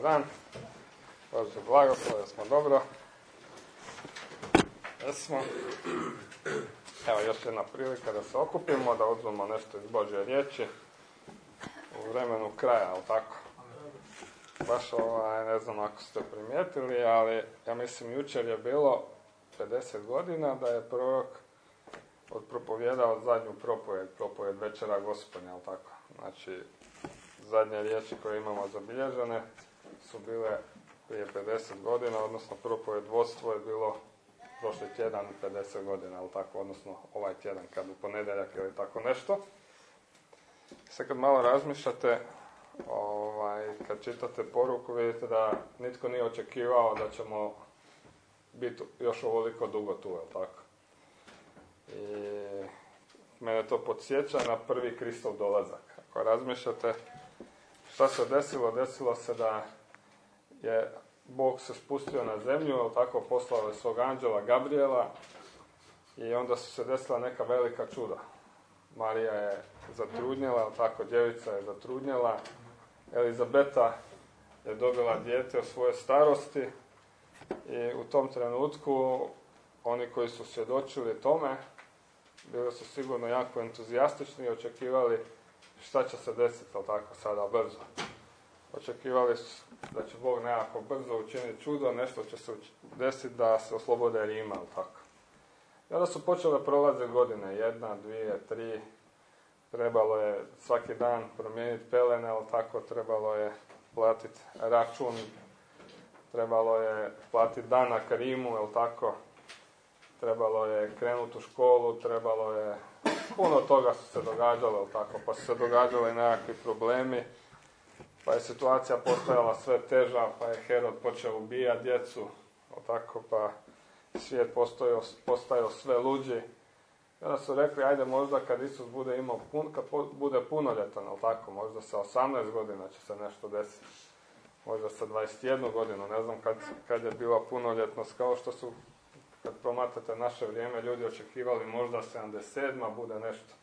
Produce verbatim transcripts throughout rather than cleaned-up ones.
dan. Bože blagoslov, da smo dobro. Jesmo. Evo još jedna prilika da se okupimo, da uzmemo nešto iz Božje riječi u vremenu kraja, ali tako? Baš ovaj, ne znam ako ste primijetili, ali ja mislim jučer je bilo pedeset godina da je prorok odpropovjedao zadnju propovjed, propovjed večera Gospodnja, ali tako? Znači, zadnje riječi koje imamo zabilježene su bile prije pedeset godina, odnosno propovjed vodstvo je bilo prošli tjedan pedeset godina, ali tako, odnosno ovaj tjedan kad u ponedjeljak ili tako nešto. Sad kad malo razmišljate, ovaj, kad čitate poruku, vidite da nitko nije očekivao da ćemo biti još ovoliko dugo tu, jel tako? I mene to podsjeća na prvi Kristov dolazak. Ako razmišljate šta se desilo, desilo se da je Bog se spustio na zemlju, jel tako, poslao je svog anđela Gabriela i onda su se desila neka velika čuda. Marija je zatrudnjela, jel tako, djevica je zatrudnjela, Elizabeta je dobila dijete u svojoj starosti i u tom trenutku oni koji su svjedočili tome bili su sigurno jako entuzijastični i očekivali šta će se desiti, jel tako, sada brzo. Očekivali su da će Bog nekako brzo učiniti čudo, nešto će se desiti da se oslobode Rima, jel tako. I onda su počele prolaziti godine, jedna, dvije, tri, trebalo je svaki dan promijeniti pelene, jel tako, trebalo je platiti račun, trebalo je platiti danak Rimu, jel tako, trebalo je krenuti u školu, trebalo je, puno toga su se događalo, jel tako, pa su se događali nekakvi problemi, pa je situacija postajala sve teža, pa je Herod počeo ubijati djecu, jel tako, pa svijet postajao, postajao sve luđi. I onda su rekli, ajde možda kad Isus bude imao pun, kad bude punoljetan, jel tako, možda sa osamnaest godina će se nešto desiti. Možda sa dvadeset jednu godinu, ne znam kad, kad je bila punoljetnost, kao što su, kad promatrate naše vrijeme, ljudi očekivali možda sedamdeset sedma bude nešto.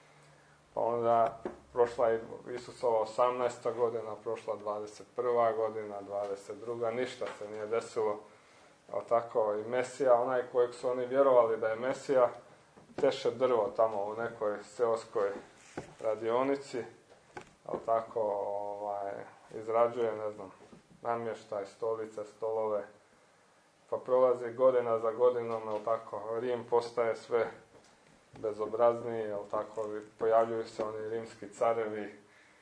Pa onda prošla je Isusova osamnaesta godina, prošla dvadeset prva godina, dvadeset druga ništa se nije desilo. Jel tako, i Mesija, onaj kojeg su oni vjerovali da je Mesija, teše drvo tamo u nekoj seoskoj radionici, jel tako, ovaj, izrađuje, ne znam, namještaj, stolice, stolove, pa prolazi godina za godinom, jel tako, Rim postaje sve bezobrazniji, jel tako, pojavljuju se oni rimski carevi,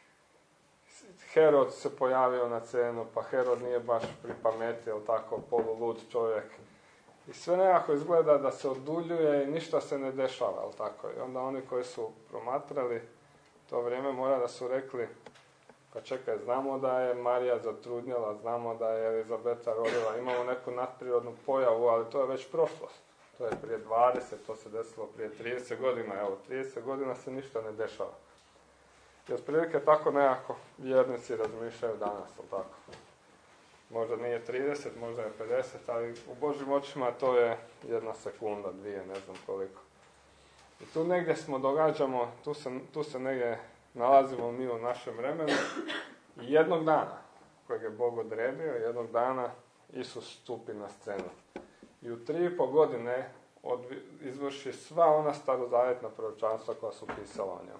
Herod se pojavio na scenu, pa Herod nije baš pri pameti, jel tako, polulud čovjek. I sve nekako izgleda da se oduljuje i ništa se ne dešava, jel tako. I onda oni koji su promatrali to vrijeme mora da su rekli, pa čekaj, znamo da je Marija zatrudnjela, znamo da je Elizabeta rodila, imamo neku nadprirodnu pojavu, ali to je već prošlost. To je prije dvadeset, to se desilo prije trideset godina, evo, trideset godina se ništa ne dešava. I otprilike tako nekako vjernici razmišljaju danas, jel tako. Možda nije trideset, možda je pedeset, ali u Božjim očima to je jedna sekunda, dvije, ne znam koliko. I tu negdje smo događamo, tu se, tu se negdje nalazimo mi u našem vremenu i jednog dana, kojeg je Bog odredio, jednog dana Isus stupi na scenu. I u tri i pol godine odvi, izvrši sva ona starozavjetna proročanstva koja su pisala o njemu.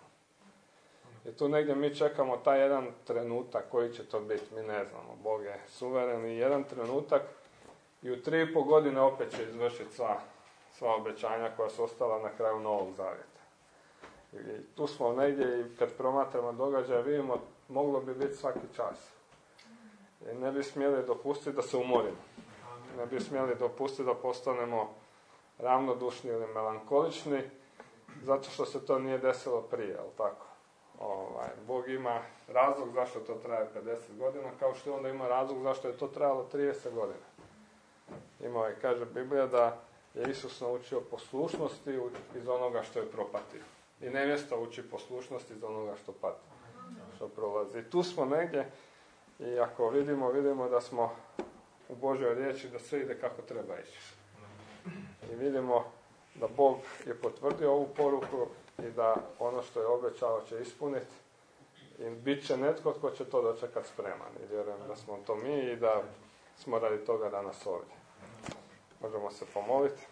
I tu negdje mi čekamo taj jedan trenutak, koji će to biti, mi ne znamo, Bog je suveren i jedan trenutak i u tri i pol godine opet će izvršiti sva, sva obećanja koja su ostala na kraju Novog Zavjeta. I tu smo negdje i kad promatramo događaje vidimo, moglo bi biti svaki čas. I ne bi smjeli dopustiti da se umorimo. Ne bi smjeli dopustiti da postanemo ravnodušni ili melankolični, zato što se to nije desilo prije, jel tako? Ovaj, Bog ima razlog zašto to traje pedeset godina, kao što onda ima razlog zašto je to trajalo trideset godina. Imao je, kaže Biblija, da je Isus naučio poslušnosti iz onoga što je propatio. I nevjesta uči poslušnosti iz onoga što pati, što prolazi. I tu smo negdje i ako vidimo, vidimo da smo u Božjoj riječi da sve ide kako treba ići. I vidimo da Bog je potvrdio ovu poruku i da ono što je obećao će ispuniti I bit će netko tko će to dočekati spreman. I vjerujem da smo to mi i da smo radi toga danas ovdje. Možemo se pomoliti.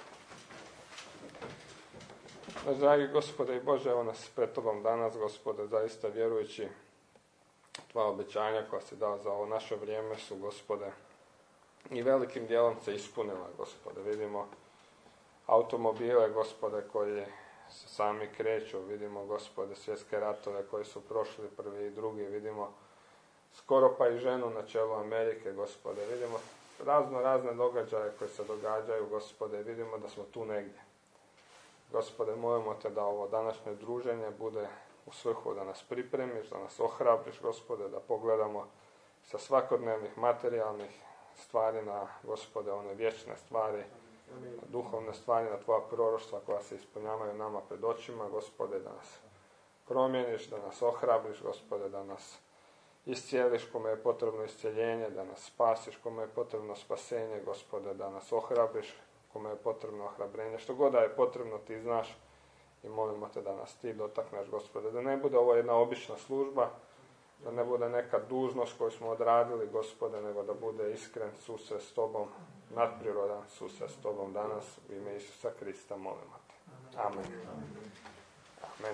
Naš dragi Gospode i Bože, evo nas pred Tobom danas, Gospode, zaista vjerujući Tvoja obećanja koja si dao za ovo naše vrijeme su, Gospode, i velikim dijelom se ispunila, Gospode. Vidimo automobile, Gospode, koji se sami kreću, vidimo, Gospode, svjetske ratove koji su prošli prvi i drugi, vidimo skoro pa i ženu na čelu Amerike, Gospode, vidimo razno razne događaje koji se događaju, Gospode, vidimo da smo tu negdje. Gospode, molimo Te da ovo današnje druženje bude u svrhu da nas pripremiš, da nas ohrabriš, Gospode, da pogledamo sa svakodnevnih materijalnih stvari na, Gospode, one vječne stvari, na duhovne stvari, na Tvoja proroštva koja se ispunjavaju nama pred očima, Gospode, da nas promijeniš, da nas ohrabriš, Gospode, da nas iscijeliš kome je potrebno iscijeljenje, da nas spasiš kome je potrebno spasenje, Gospode, da nas ohrabriš kome je potrebno ohrabrenje. Što god da je potrebno, Ti znaš i molimo Te da nas Ti dotakneš, Gospode, da ne bude ovo jedna obična služba, da ne bude neka dužnost koju smo odradili, Gospode, nego da bude iskren susret s Tobom, nadprirodan susret s Tobom danas, u ime Isusa Krista molimo Te. Amen. Amen.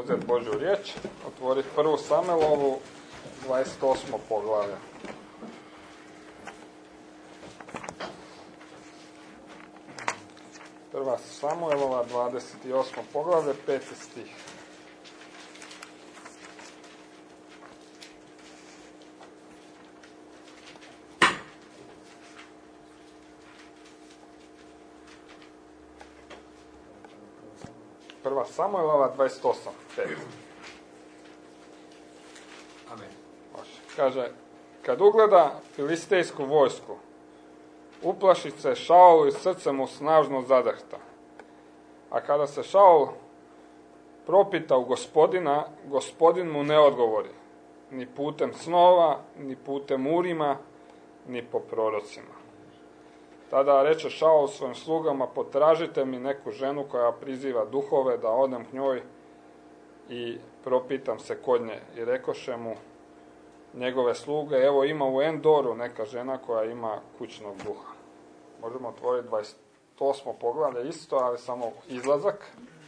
uzeti Božju riječ, otvoriti prvu Samuelovu, dvadeset osmo poglavlje. Prva Samuelova, dvadeset osmo poglavlje, peti stih. Prva Samuelova, dvadeset osam, pet. Amen. Kaže, kad ugleda filistejsku vojsku, uplaši se Šaul i srce mu snažno zadrhta. A kada se Šaul propita u Gospodina, Gospodin mu ne odgovori, ni putem snova, ni putem urima, ni po prorocima. Tada reče Šaul svojim slugama, potražite mi neku ženu koja priziva duhove, da odem k njoj i propitam se kod nje. I rekoše mu njegove sluge, evo ima u Endoru neka žena koja ima kućnog duha. Možemo otvoriti dvadeset osmo poglavlje isto, ali samo izlazak.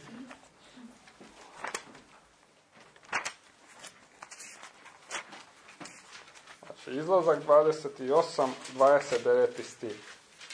Znači izlazak dvadeset osam, dvadeset devet stih.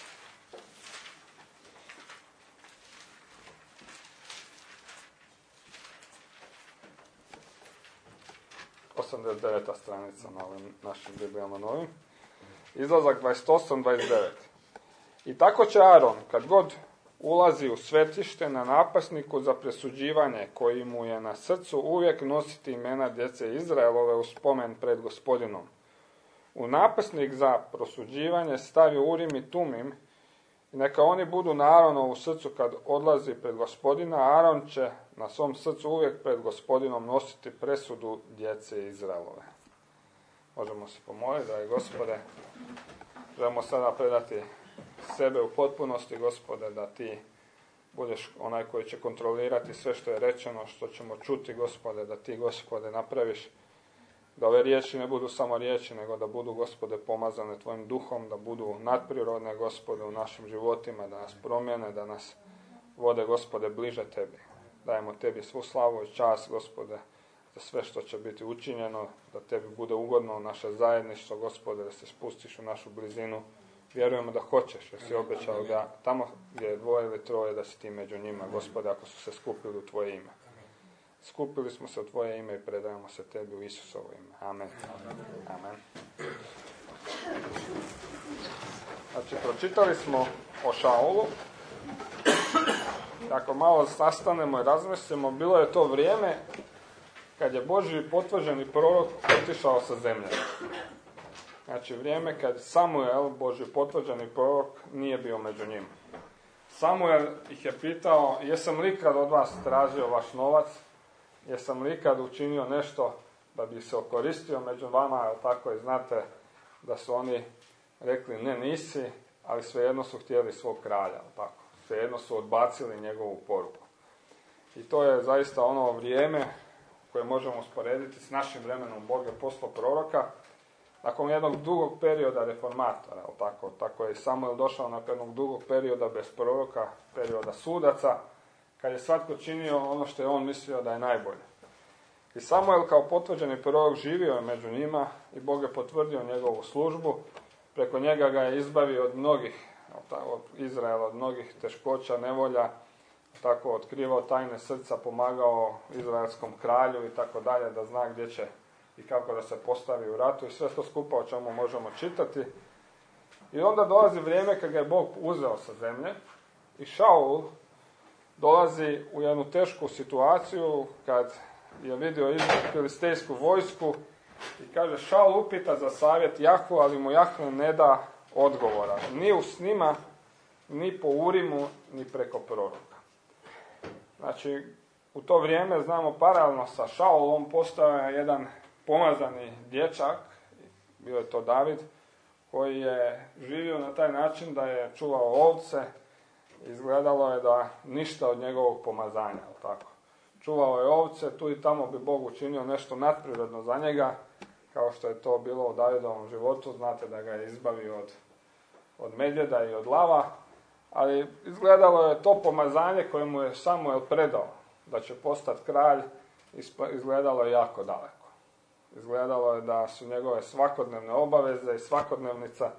osamdeset deveta stranica na ovim našim Biblijama novim. Izlazak dvadeset osam, dvadeset devet. I tako će Aron, kad god ulazi u svetište na napasniku za presuđivanje koji mu je na srcu, uvijek nositi imena djece Izraelove u spomen pred Gospodinom. U napasnik za prosuđivanje stavi Urim i Tumim, i neka oni budu na Aronovu srcu kad odlazi pred Gospodina. Aron će na svom srcu uvijek pred Gospodinom nositi presudu djece Izraelove. Možemo se pomoliti, dragi Gospode. Želimo sada predati sebe u potpunosti, Gospode, da ti budeš onaj koji će kontrolirati sve što je rečeno, što ćemo čuti, Gospode, da ti, Gospode, napraviš da ove riječi ne budu samo riječi, nego da budu, Gospode, pomazane tvojim duhom, da budu nadprirodne, Gospode, u našim životima, da nas promijene, da nas vode, Gospode, bliže tebi. Dajemo tebi svu slavu i čast, Gospode, za sve što će biti učinjeno, da tebi bude ugodno naše zajedništvo, Gospode, da se spustiš u našu blizinu. Vjerujemo da hoćeš, jer si obećao da tamo gdje je dvoje ili troje, da si ti među njima, Gospode, ako su se skupili u tvoje ime. Skupili smo se u tvoje ime i predajemo se tebi u Isusovo ime. Amen. Amen. Znači, pročitali smo o Šaulu. Ako malo sastanemo i razmislimo, bilo je to vrijeme kad je Božji potvrđeni prorok otišao sa zemlje. Znači, vrijeme kad Samuel, Božji potvrđeni prorok, nije bio među njima. Samuel ih je pitao, jesam li ikad od vas tražio vaš novac? Jesam li ikad učinio nešto da bi se okoristio među vama? Ali tako i znate da su oni rekli, ne, nisi, ali svejedno su htjeli svog kralja. Tako. Svejedno su odbacili njegovu poruku. I to je zaista ono vrijeme koje možemo usporediti s našim vremenom. Bog je poslao proroka nakon jednog dugog perioda reformatora. Tako, tako je Samuel došao nakon jednog dugog perioda bez proroka, perioda sudaca, kad je svatko činio ono što je on mislio da je najbolje. I Samuel kao potvrđeni prorok živio je među njima i Bog je potvrdio njegovu službu. Preko njega ga je izbavio od mnogih, od Izraela, od mnogih teškoća, nevolja, tako otkrivao tajne srca, pomagao izraelskom kralju i tako dalje, da zna gdje će i kako da se postavi u ratu i sve to skupa o čemu možemo čitati. I onda dolazi vrijeme kad ga je Bog uzeo sa zemlje i Šaul dolazi u jednu tešku situaciju kad je vidio filistejsku vojsku i kaže, Šaul upita za savjet Jahvu, ali mu Jahve ne da odgovora. Ni u snima, ni po Urimu, ni preko proroka. Znači, u to vrijeme, znamo, paralelno sa Šaulom postao je jedan pomazani dječak, bio je to David, koji je živio na taj način da je čuvao ovce. Izgledalo je da ništa od njegovog pomazanja, tako. Čuvao je ovce, tu i tamo bi Bog učinio nešto nadprirodno za njega, kao što je to bilo u Davidovom životu. Znate da ga je izbavio od, od medvjeda i od lava, ali izgledalo je to pomazanje koje mu je Samuel predao, da će postati kralj izgledalo je jako daleko. Izgledalo je da su njegove svakodnevne obaveze i svakodnevnica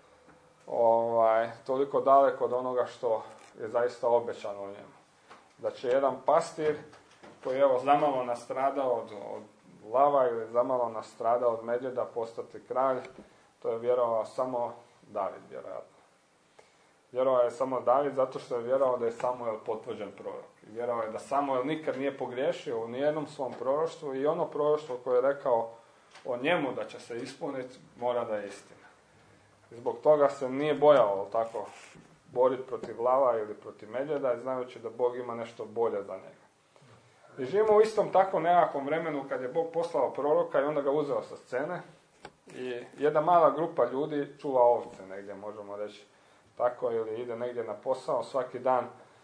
ovaj, toliko daleko od onoga što je zaista obećano u njemu. Da će jedan pastir koji je evo zamalo nastradao od, od lava ili zamalo nastradao od medvjeda postati kralj, to je vjerovao samo David, vjerojatno. Vjerovao je samo David zato što je vjerovao da je Samuel potvrđen prorok. I vjerovao je da Samuel nikad nije pogriješio u nijednom svom proroštvu i ono proroštvo koje je rekao o njemu da će se ispuniti, mora da je istina. I zbog toga se nije bojao tako boriti protiv lava ili protiv medvjeda, znajući da Bog ima nešto bolje za njega. I živimo u istom takvom nekakvom vremenu kad je Bog poslao proroka i onda ga uzeo sa scene i jedna mala grupa ljudi čuva ovce negdje, možemo reći tako, ili ide negdje na posao svaki dan,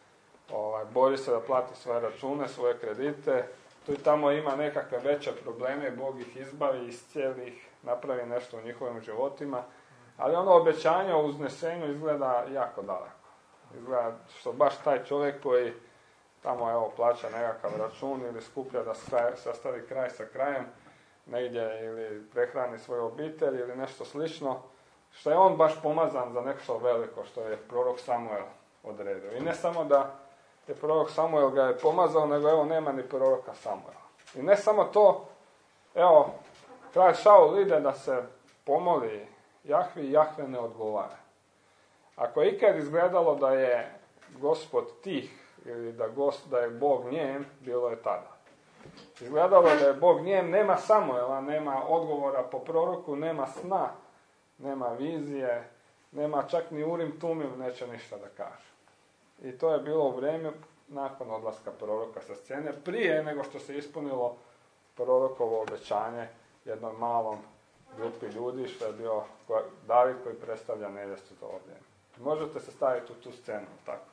ovaj, bori se da plati svoje račune, svoje kredite, tu i tamo ima nekakve veće probleme, Bog ih izbavi, iscijeli ih, napravi nešto u njihovim životima, ali ono obećanje o uznesenju izgleda jako daleko. Izgleda što baš taj čovjek koji tamo evo plaća nekakav račun ili skuplja da sastavi kraj sa krajem negdje ili prehrani svoju obitelj ili nešto slično, što je on baš pomazan za nešto veliko što je prorok Samuel odredio. I ne samo da je prorok Samuel ga je pomazao, nego evo nema ni proroka Samuela. I ne samo to, evo, kralj Šaul ide da se pomoli Jahvi i Jahve ne odgovara. Ako je ikad izgledalo da je Gospod tih ili da, gost, da je Bog njem, bilo je tada. Izgledalo da je Bog njem, nema Samuela, nema odgovora po proroku, nema sna, nema vizije, nema čak ni Urim Tumim, neće ništa da kaže. I to je bilo u vrijeme nakon odlaska proroka sa scene, prije nego što se ispunilo prorokovo obećanje jednom malom grupi ljudi, što je bio David koji predstavlja nevjestu to vrijeme. Možete se staviti u tu scenu, tako.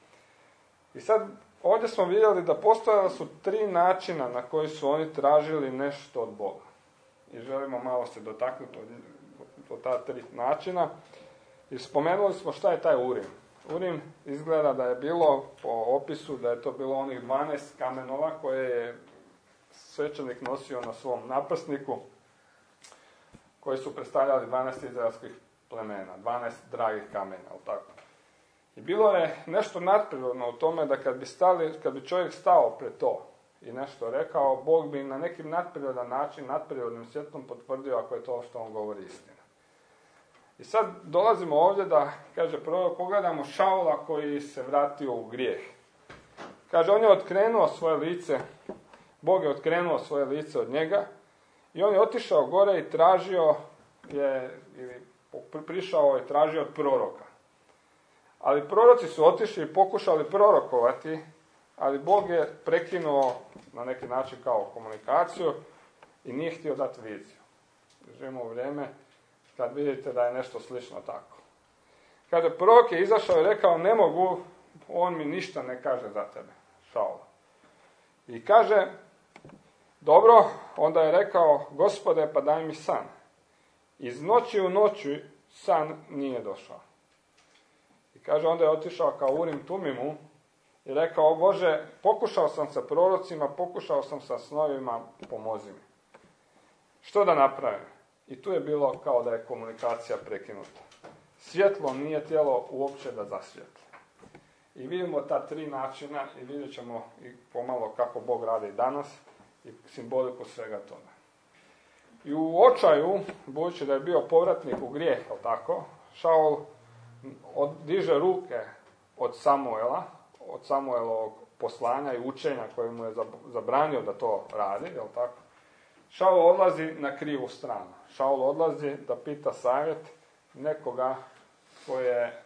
I sad, ovdje smo vidjeli da postojala su tri načina na koji su oni tražili nešto od Boga. I želimo malo se dotaknuti od, od ta tri načina. I spomenuli smo šta je taj Urim. Urim izgleda da je bilo, po opisu, da je to bilo onih dvanaest kamenova koje je svećenik nosio na svom naprsniku, koji su predstavljali dvanaest izraelskih plemena, dvanaest dragih kamena, ali tako. I bilo je nešto nadprirodno u tome da kad bi, stali, kad bi čovjek stao pred to i nešto rekao, Bog bi na nekim nadprirodan način, nadprirodnim svjetlom potvrdio ako je to što on govori istina. I sad dolazimo ovdje da, kaže prorok, pogledamo Šaula koji se vratio u grijeh. Kaže, on je otkrenuo svoje lice, Bog je otkrenuo svoje lice od njega i on je otišao gore i tražio je, ili prišao i tražio od proroka. Ali proroci su otišli i pokušali prorokovati, ali Bog je prekinuo na neki način kao komunikaciju i nije htio dati viziju. Živimo u vrijeme kad vidite da je nešto slično tako. Kada prorok je izašao i rekao, ne mogu, on mi ništa ne kaže za tebe, Šaul. I kaže, dobro, onda je rekao, Gospode, pa daj mi san. Iz noći u noći san nije došao. I kaže, onda je otišao kao Urim Tumimu i rekao, Bože, pokušao sam sa prorocima, pokušao sam sa snovima, pomozi mi. Što da napravim? I tu je bilo kao da je komunikacija prekinuta. Svjetlo nije htjelo uopće da zasvijetli. I vidimo ta tri načina i vidjet ćemo i pomalo kako Bog radi danas i simboliku svega toga. I u očaju, budući da je bio povratnik u grijeh, tako, Šaul diže ruke od Samuela, od Samuelovog poslanja i učenja koje mu je zabranio da to radi, jel tako? Šaul odlazi na krivu stranu. Šaul odlazi da pita savjet nekoga koje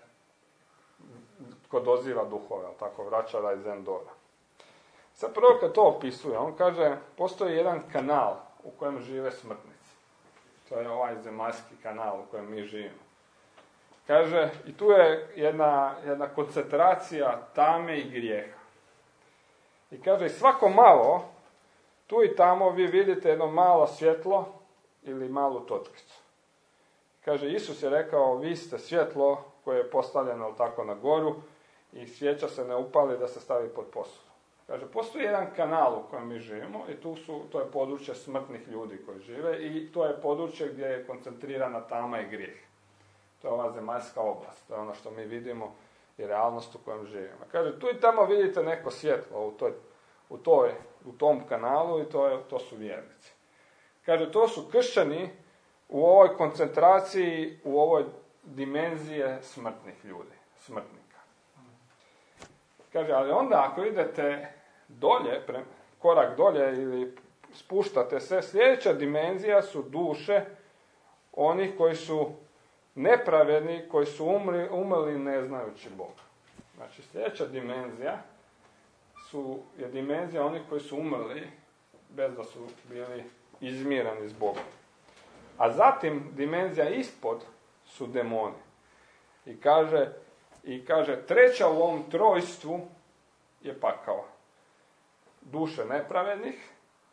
ko doziva duhove, jel tako, vraćara iz Endora. Sad prvo kad to opisuje, on kaže, postoji jedan kanal u kojem žive smrtnici. To je ovaj zemaljski kanal u kojem mi živimo. Kaže, i tu je jedna, jedna koncentracija tame i grijeha. I kaže, i svako malo, tu i tamo vi vidite jedno malo svjetlo ili malu točkicu. Kaže, Isus je rekao, vi ste svjetlo koje je postavljeno tako na goru i svijeća se ne upali da se stavi pod posudu. Kaže, postoji jedan kanal u kojem mi živimo i tu su, to je područje smrtnih ljudi koji žive i to je područje gdje je koncentrirana tama i grijeh. To je ova zemaljska oblast, to je ono što mi vidimo i realnost u kojem živimo. Kaže, tu i tamo vidite neko svjetlo u, toj, u, toj, u tom kanalu i to, je, to su vjernici. Kaže, to su kršćani u ovoj koncentraciji, u ovoj dimenzije smrtnih ljudi, smrtnika. Kaže, ali onda ako idete dolje, pre, korak dolje ili spuštate se, sljedeća dimenzija su duše onih koji su nepravedni, koji su umri, umrli ne znajući Boga. Znači, sljedeća dimenzija su, je dimenzija onih koji su umrli bez da su bili izmirani s Bogom. A zatim dimenzija ispod su demoni. I kaže, i kaže treća u ovom trojstvu je pakao. Duše nepravednih,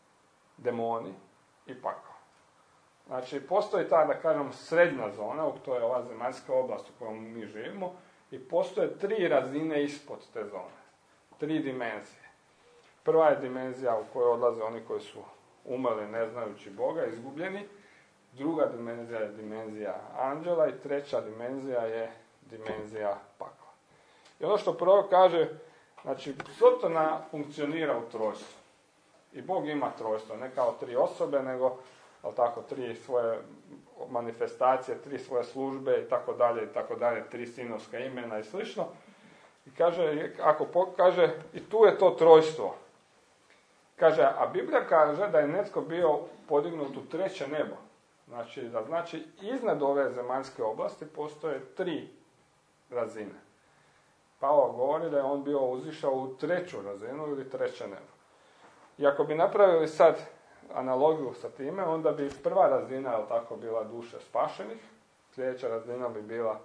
demoni i pakao. Znači, postoji ta, da kažem, srednja zona, to je ova zemaljska oblast u kojoj mi živimo, i postoje tri razine ispod te zone. Tri dimenzije. Prva je dimenzija u kojoj odlaze oni koji su umrli ne znajući Boga, izgubljeni. Druga dimenzija je dimenzija anđela i treća dimenzija je dimenzija pakla. I ono što prvo kaže, znači, Sotona funkcionira u trojstvu. I Bog ima trojstvo, ne kao tri osobe, nego, ali tako, tri svoje manifestacije, tri svoje službe i tako dalje, i tako dalje, tri sinovska imena i slično. I kaže, ako pokaže, i tu je to trojstvo. Kaže, a Biblija kaže da je netko bio podignut u treće nebo. Znači, da znači, iznad ove zemaljske oblasti postoje tri razine. Pavao govori da je on bio uzišao u treću razinu ili treće nebo. I ako bi napravili sad analogiju sa time, onda bi prva razina, je tako, bila duše spašenih, sljedeća razina bi bila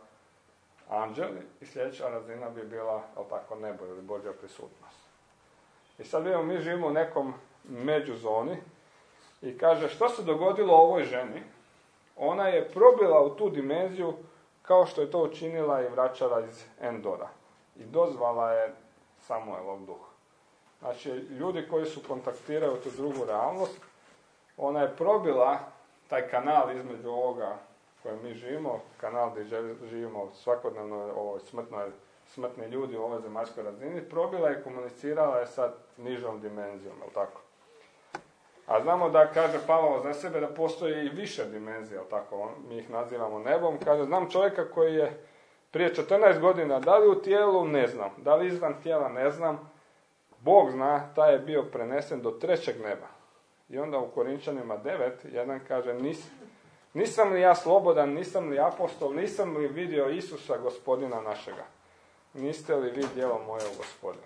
anđeli i sljedeća razina bi bila, je tako, nebo ili Božja prisutnost. I sad vidimo, mi živimo u nekom međuzoni i kaže, što se dogodilo ovoj ženi? Ona je probila u tu dimenziju kao što je to učinila i vraćala iz Endora. I dozvala je Samuelov duh. Znači, ljudi koji su kontaktirali tu drugu realnost, ona je probila taj kanal između ovoga kojem mi živimo, kanal gdje živimo svakodnevno ovoj smrtnoj, smrtni ljudi u ovoj zemaljskoj razini, probila i komunicirala je sa nižom dimenzijom, je li tako? A znamo da, kaže Pavao za sebe, da postoji i više dimenzija, je li tako? Mi ih nazivamo nebom. Kaže, znam čovjeka koji je prije četrnaest godina, da li u tijelu, ne znam, da li izvan tijela, ne znam, Bog zna, taj je bio prenesen do trećeg neba. I onda u Korinčanima devet, jedan kaže, nis, nisam li ja slobodan, nisam li apostol, nisam li vidio Isusa, gospodina našega? Niste li vi djelo moje u Gospodinu?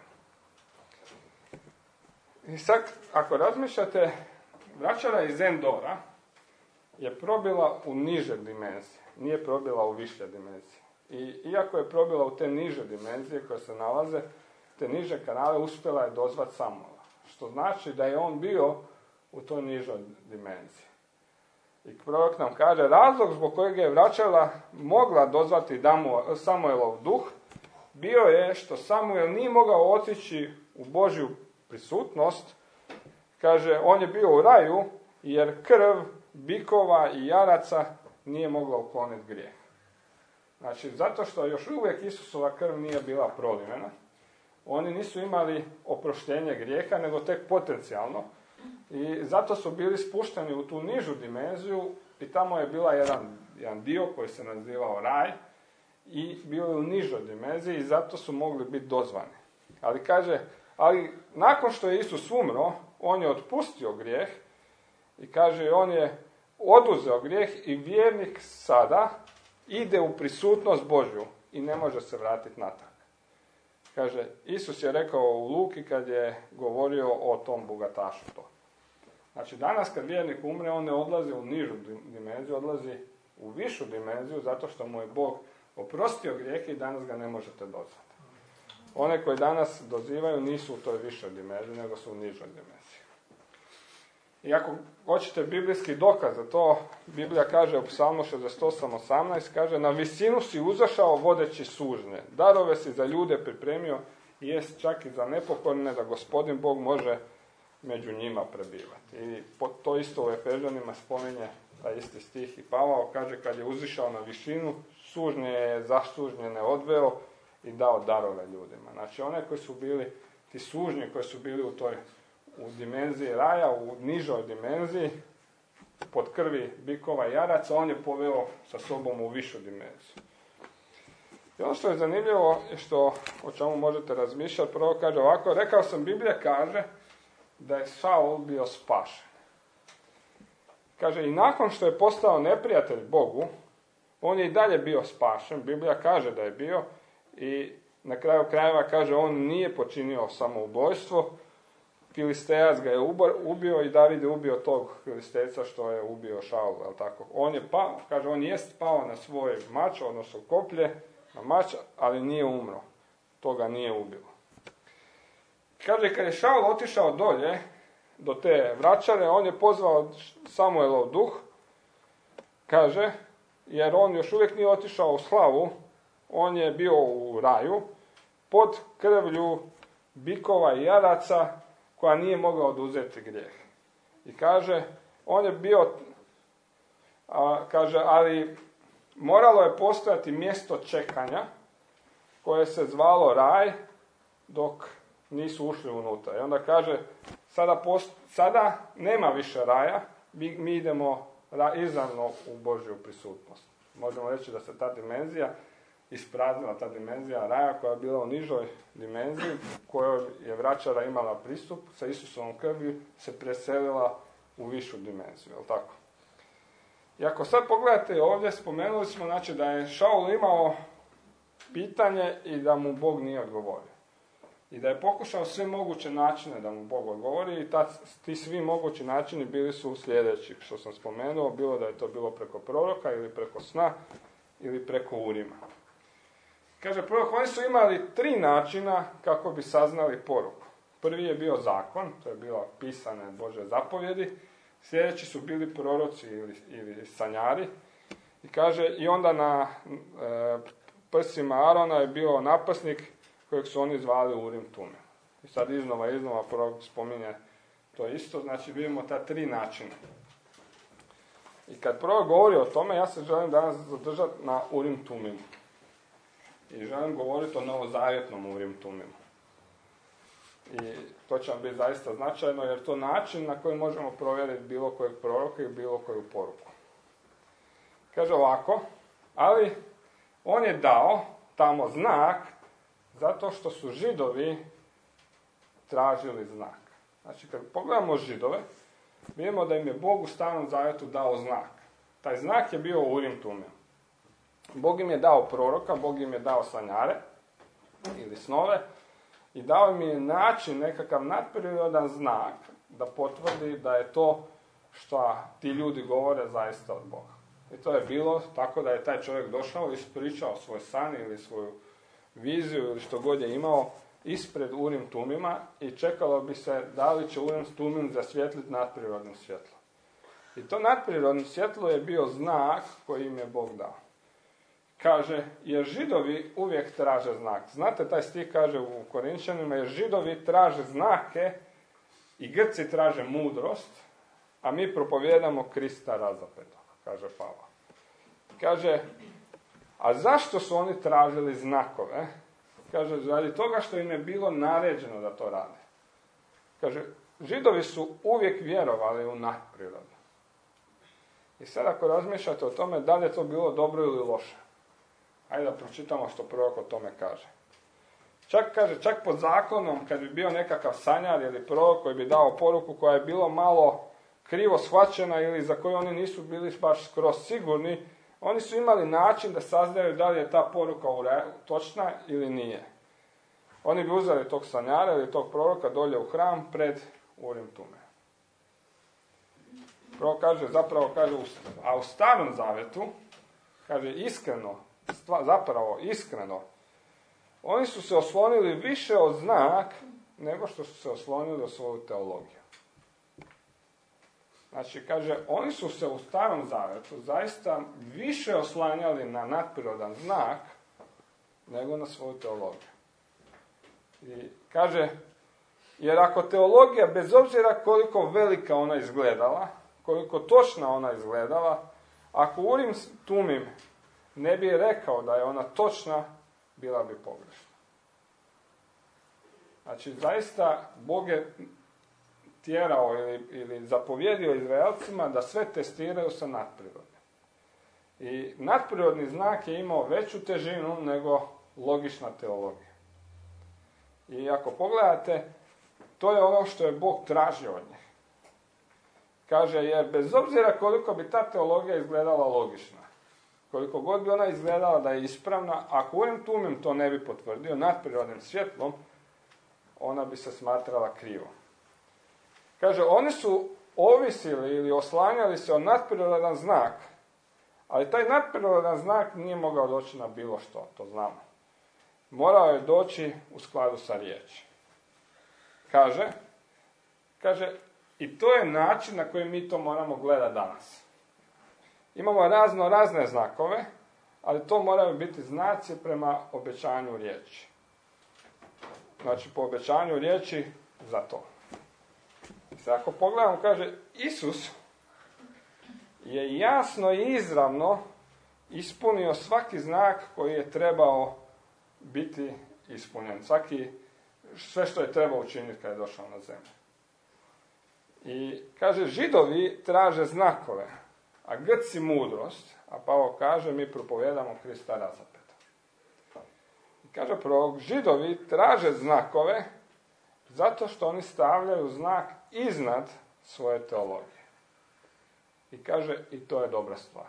I sad, ako razmišljate, vraćara iz Endora je probila u niže dimenzije, nije probila u više dimenzije. I iako je probila u te niže dimenzije koje se nalaze, te niže kanale, uspjela je dozvati Samuela. Što znači da je on bio u toj nižoj dimenziji. I prorok nam kaže, razlog zbog kojeg je vraćala mogla dozvati Samuelov duh, bio je što Samuel nije mogao otići u Božju prisutnost. Kaže, on je bio u raju, jer krv bikova i jaraca nije mogla ukloniti grijeh. Znači, zato što još uvijek Isusova krv nije bila prolivena, oni nisu imali oproštenje grijeha, nego tek potencijalno. I zato su bili spušteni u tu nižu dimenziju i tamo je bila jedan, jedan dio koji se nazivao raj i bili u nižoj dimenziji i zato su mogli biti dozvani. Ali kaže, ali nakon što je Isus umro, on je otpustio grijeh i kaže, on je oduzeo grijeh i vjernik sada ide u prisutnost Božju i ne može se vratiti natrag. Kaže, Isus je rekao u Luki kad je govorio o tom bogatašu to. Znači, danas kad vjernik umre, on ne odlazi u nižu dimenziju, odlazi u višu dimenziju, zato što mu je Bog oprostio grijehe i danas ga ne možete dozvati. One koji danas dozivaju nisu u toj višoj dimenziji, nego su u nižoj dimenziji. I ako hoćete biblijski dokaz za to, Biblija kaže u Psalmu šezdeset osam osamnaest, kaže, na visinu si uzašao vodeći sužnje, darove si za ljude pripremio jest čak i za nepokorne da Gospodin Bog može među njima prebivati. I to isto u Efežanima spominje taj isti stih i Pavao kaže kad je uzišao na višinu, sužnje je zastužnjene odveo i dao darove ljudima. Znači one koji su bili, ti sužnji koji su bili u toj u dimenziji raja, u nižoj dimenziji, pod krvi bikova i jaraca, on je poveo sa sobom u višu dimenziju. I ono što je zanimljivo, što, o čemu možete razmišljati, prvo kaže ovako, rekao sam, Biblija kaže da je Saul bio spašen. Kaže, i nakon što je postao neprijatelj Bogu, on je i dalje bio spašen, Biblija kaže da je bio, i na kraju krajeva kaže, on nije počinio samoubojstvo, Filistejac ga je ubio i David je ubio tog Filistejca što je ubio Šaul, jel tako? On je pao, kaže, on jest pao na svoj mač, odnosno koplje, na mač, ali nije umro. To ga nije ubilo. Kaže, kad je Šaul otišao dolje, do te vračare, on je pozvao Samuelov duh, kaže, jer on još uvijek nije otišao u slavu, on je bio u raju, pod krvlju bikova i jaraca, koja nije mogla oduzeti grijeh. I kaže, on je bio, a, kaže, ali moralo je postojati mjesto čekanja, koje se zvalo raj, dok nisu ušli unutra. I onda kaže, sada, post, sada nema više raja, mi, mi idemo ra, izravno u Božju prisutnost. Možemo reći da se ta dimenzija ispraznila, ta dimenzija raja koja je bila u nižoj dimenziji, kojoj je vračara imala pristup sa Isusovom krvlju, se preselila u višu dimenziju, je li tako? I ako sad pogledate ovdje, spomenuli smo, znači, da je Šaul imao pitanje i da mu Bog nije odgovorio. I da je pokušao sve moguće načine da mu Bog odgovori i ta, ti svi mogući načini bili su sljedeći, što sam spomenuo, bilo da je to bilo preko proroka ili preko sna ili preko Urima. Kaže, prvo, oni su imali tri načina kako bi saznali poruku. Prvi je bio zakon, to je bilo pisane Božje zapovjedi. Sljedeći su bili proroci ili, ili sanjari. I kaže, i onda na e, prsima Arona je bio napasnik kojeg su oni zvali Urim Tumim. I sad iznova, iznova prorok spominje to isto, znači vidimo ta tri načina. I kad prorok govori o tome, ja se želim danas zadržati na Urim Tumimu. I želim govoriti o novozavjetnom Urim Tumimu. I to će vam biti zaista značajno, jer to način na koji možemo provjeriti bilo kojeg proroka i bilo koju poruku. Kaže ovako, ali on je dao tamo znak zato što su Židovi tražili znak. Znači, kad pogledamo Židove, vidimo da im je Bog u Starom zavjetu dao znak. Taj znak je bio Urim Tumim. Bog im je dao proroka, Bog im je dao sanjare ili snove i dao im je način, nekakav nadprirodan znak da potvrdi da je to što ti ljudi govore zaista od Boga. I to je bilo tako da je taj čovjek došao i ispričao svoj san ili svoju viziju ili što god je imao ispred Urim Tumima i čekalo bi se da li će Urim Tumim zasvjetliti nadprirodno svjetlo. I to nadprirodno svjetlo je bio znak koji im je Bog dao. Kaže, jer Židovi uvijek traže znak. Znate, taj stih kaže u Korinčanima, jer Židovi traže znake i Grci traže mudrost, a mi propovijedamo Krista razapetog, kaže Pavao. Kaže, a zašto su oni tražili znakove? Kaže, radi toga što im je bilo naređeno da to rade. Kaže, Židovi su uvijek vjerovali u nadprirodu. I sad ako razmišljate o tome, da li je to bilo dobro ili loše? Ajde da pročitamo što prorok o tome kaže. Čak, kaže, čak pod zakonom, kad bi bio nekakav sanjar ili prorok koji bi dao poruku koja je bilo malo krivo shvaćena ili za koju oni nisu bili baš skroz sigurni, oni su imali način da saznaju da li je ta poruka točna ili nije. Oni bi uzeli tog sanjara ili tog proroka dolje u hram pred Urim Tumim. Prorok kaže, zapravo kaže, a u Starom zavjetu, kaže iskreno, stva, zapravo iskreno, oni su se oslonili više od znak nego što su se oslonili o svoju teologiju. Znači, kaže, oni su se u Starom zavjetu zaista više oslanjali na nadprirodan znak nego na svoju teologiju. I kaže, jer ako teologija, bez obzira koliko velika ona izgledala, koliko točna ona izgledala, ako Urim Tumim ne bi rekao da je ona točna, bila bi pogrešna. Znači, zaista, Bog je tjerao ili, ili zapovjedio Izraelcima da sve testiraju sa nadprirodnim. I nadprirodni znak je imao veću težinu nego logična teologija. I ako pogledate, to je ono što je Bog tražio od njih. Kaže, jer bez obzira koliko bi ta teologija izgledala logična, koliko god bi ona izgledala da je ispravna, ako Urim Tumim to ne bi potvrdio nadprirodnim svjetlom, ona bi se smatrala krivom. Kaže, oni su ovisili ili oslanjali se o nadprirodan znak, ali taj nadprirodan znak nije mogao doći na bilo što, to znamo. Morao je doći u skladu sa riječi. Kaže, kaže, i to je način na koji mi to moramo gledati danas. Imamo razno razne znakove, ali to moraju biti znaci prema obećanju riječi. Znači, po obećanju riječi za to. Sad, ako pogledamo, kaže, Isus je jasno i izravno ispunio svaki znak koji je trebao biti ispunjen. Svaki, sve što je trebao učiniti kad je došao na zemlju. I kaže, Židovi traže znakove, a Grci mudrost, a Pavao kaže, mi propovijedamo Krista razapeta. I kaže prorok, Židovi traže znakove zato što oni stavljaju znak iznad svoje teologije. I kaže, i to je dobra stvar.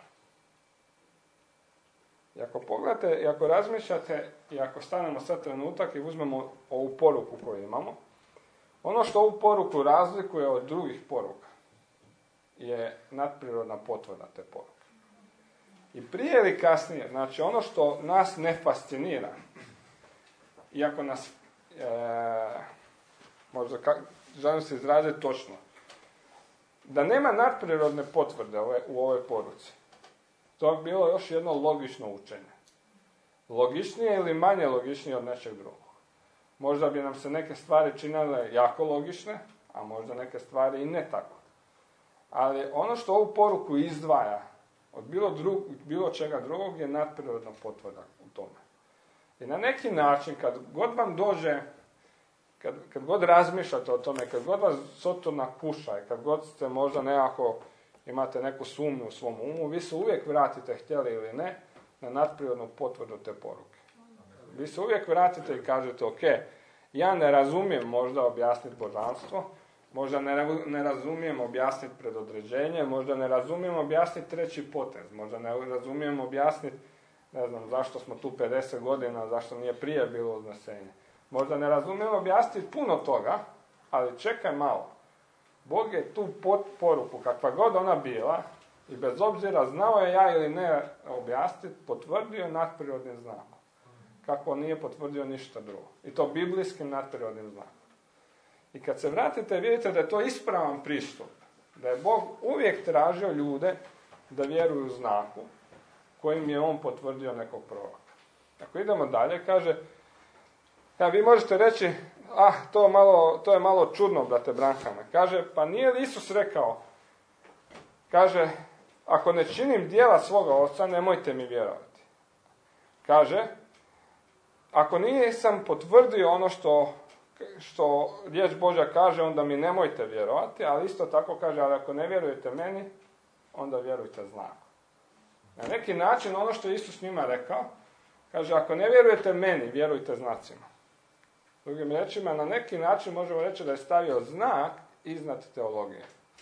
I ako pogledate, i ako razmišljate, i ako stanemo sad trenutak i uzmemo ovu poruku koju imamo, ono što ovu poruku razlikuje od drugih poruka je nadprirodna potvrda te poruke. I prije ili kasnije, znači ono što nas ne fascinira, iako nas, e, možda kak, želim se izraziti točno, da nema nadprirodne potvrde ove, u ovoj poruci, to bi bilo još jedno logično učenje. Logičnije ili manje logičnije od nečeg drugog. Možda bi nam se neke stvari činile jako logične, a možda neke stvari i ne tako. Ali ono što ovu poruku izdvaja od bilo, drug, bilo čega drugog je nadprirodna potvrda u tome. I na neki način, kad god vam dođe, kad, kad god razmišljate o tome, kad god vas Sotorna kuša i kad god ste možda nekako imate neku sumnju u svom umu, vi se uvijek vratite, htjeli ili ne, na nadprirodnu potvrdu te poruke. Vi se uvijek vratite i kažete, ok, ja ne razumijem možda objasniti božanstvo, možda ne, ne razumijem objasniti predodređenje, možda ne razumijem objasniti treći potez, možda ne razumijem objasniti, ne znam, zašto smo tu pedeset godina, zašto nije prije bilo uznesenje. Možda ne razumijem objasniti puno toga, ali čekaj malo. Bog je tu poruku, kakva god ona bila, i bez obzira znao je ja ili ne objasniti, potvrdio nadprirodnim znakom. Kako nije potvrdio ništa drugo. I to biblijskim nadprirodnim znakom. I kad se vratite, vidite da je to ispravan pristup. Da je Bog uvijek tražio ljude da vjeruju znaku kojim je on potvrdio nekog proroka. Ako idemo dalje, kaže, ja, vi možete reći, ah, to, malo, to je malo čudno, brate Brankame. Kaže, pa nije li Isus rekao, kaže, ako ne činim djela svoga oca, nemojte mi vjerovati. Kaže, ako nisam potvrdio ono što, što riječ Božja kaže, onda mi nemojte vjerovati, ali isto tako kaže, ali ako ne vjerujete meni, onda vjerujte znaku. Na neki način ono što je Isus njima rekao, kaže, ako ne vjerujete meni, vjerujte znacima. Drugim riječima, na neki način možemo reći da je stavio znak iznad teologije.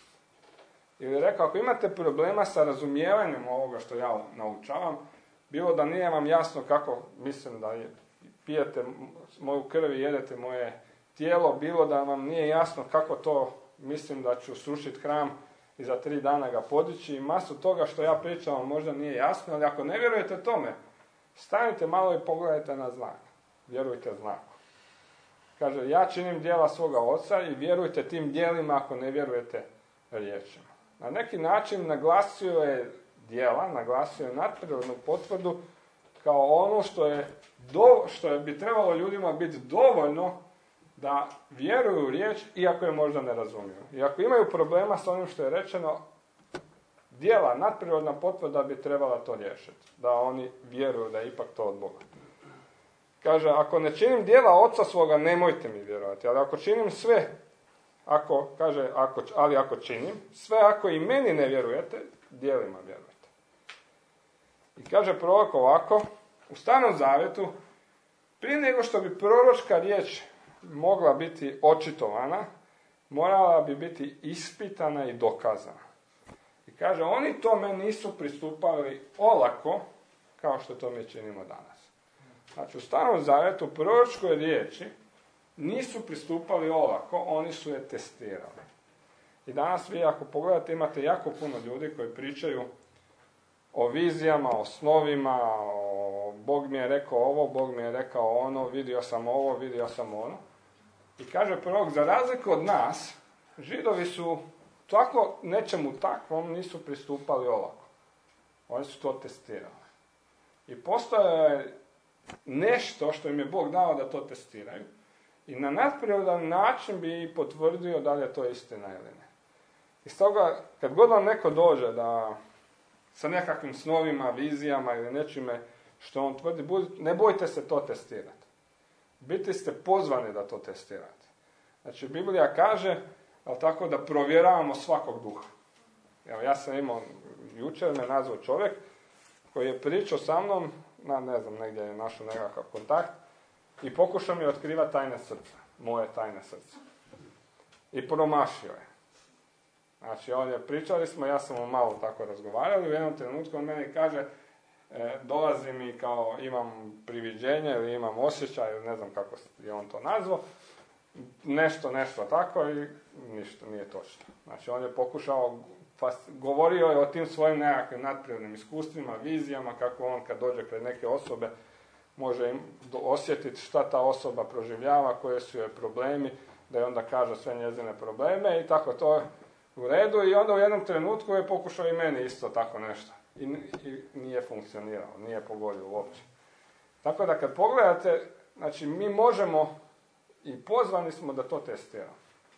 Ili rekao, ako imate problema sa razumijevanjem ovoga što ja naučavam, bilo da nije vam jasno kako mislim da je, pijete moju krv i jedete moje tijelo, bilo da vam nije jasno kako to mislim da ću srušiti hram i za tri dana ga podići i masu toga što ja pričam možda nije jasno, ali ako ne vjerujete tome, stanite malo i pogledajte na znak. Vjerujte znaku. Kaže, ja činim djela svoga oca i vjerujte tim djelima ako ne vjerujete riječima. Na neki način naglasio je djela, naglasio je nadprirodnu potvrdu kao ono što je, do, što je bi trebalo ljudima biti dovoljno da vjeruju u riječ, iako je možda ne razumiju. I ako imaju problema s onim što je rečeno, djela, nadprirodna potvrda bi trebala to riješiti. Da oni vjeruju da je ipak to od Boga. Kaže, ako ne činim djela oca svoga, nemojte mi vjerovati. Ali ako činim sve, ako, kaže, ako, ali ako činim, sve ako i meni ne vjerujete, djelima vjerujete. I kaže prorok ovako, u Starom zavjetu, prije nego što bi proročka riječ mogla biti očitovana, morala bi biti ispitana i dokazana. I kaže, oni tome nisu pristupali olako, kao što to mi činimo danas. Znači, u Starom zavjetu proročkoj riječi nisu pristupali olako, oni su je testirali. I danas vi, ako pogledate, imate jako puno ljudi koji pričaju o vizijama, o snovima, o Bog mi je rekao ovo, Bog mi je rekao ono, vidio sam ovo, vidio sam ono. I kaže prorok, za razliku od nas, Židovi su tako nečemu takvom nisu pristupali olako. Oni su to testirali. I postoje nešto što im je Bog dao da to testiraju. I na nadprirodan način bi potvrdio da li je to istina ili ne. I stoga, kad god vam neko dođe da sa nekakvim snovima, vizijama ili nečime što on tvrdi, ne bojte se to testirati. Biti ste pozvani da to testirate. Znači, Biblija kaže, ali tako, da provjeravamo svakog duha. Evo, ja sam imao, jučer me nazvao čovjek koji je pričao sa mnom, na, ne znam, negdje je našao nekakav kontakt, i pokušao mi otkrivati tajne srca, moje tajne srca. I promašio je. Znači, on je, pričali smo, ja sam mu malo tako razgovarali, u jednom trenutku on meni kaže, e, dolazi mi kao imam priviđenje ili imam osjećaj, ili ne znam kako je on to nazvao, nešto, nešto tako i ništa, nije točno. Znači, on je pokušao, pa govorio je o tim svojim nekakvim nadprirodnim iskustvima, vizijama, kako on kad dođe pred neke osobe može im osjetiti šta ta osoba proživljava, koje su joj problemi, da je onda kaže sve njezine probleme i tako to je u redu. I onda u jednom trenutku je pokušao i meni isto tako nešto. I, i nije funkcioniralo, nije pogodio uopće. Tako da kad pogledate, znači mi možemo i pozvani smo da to testiramo.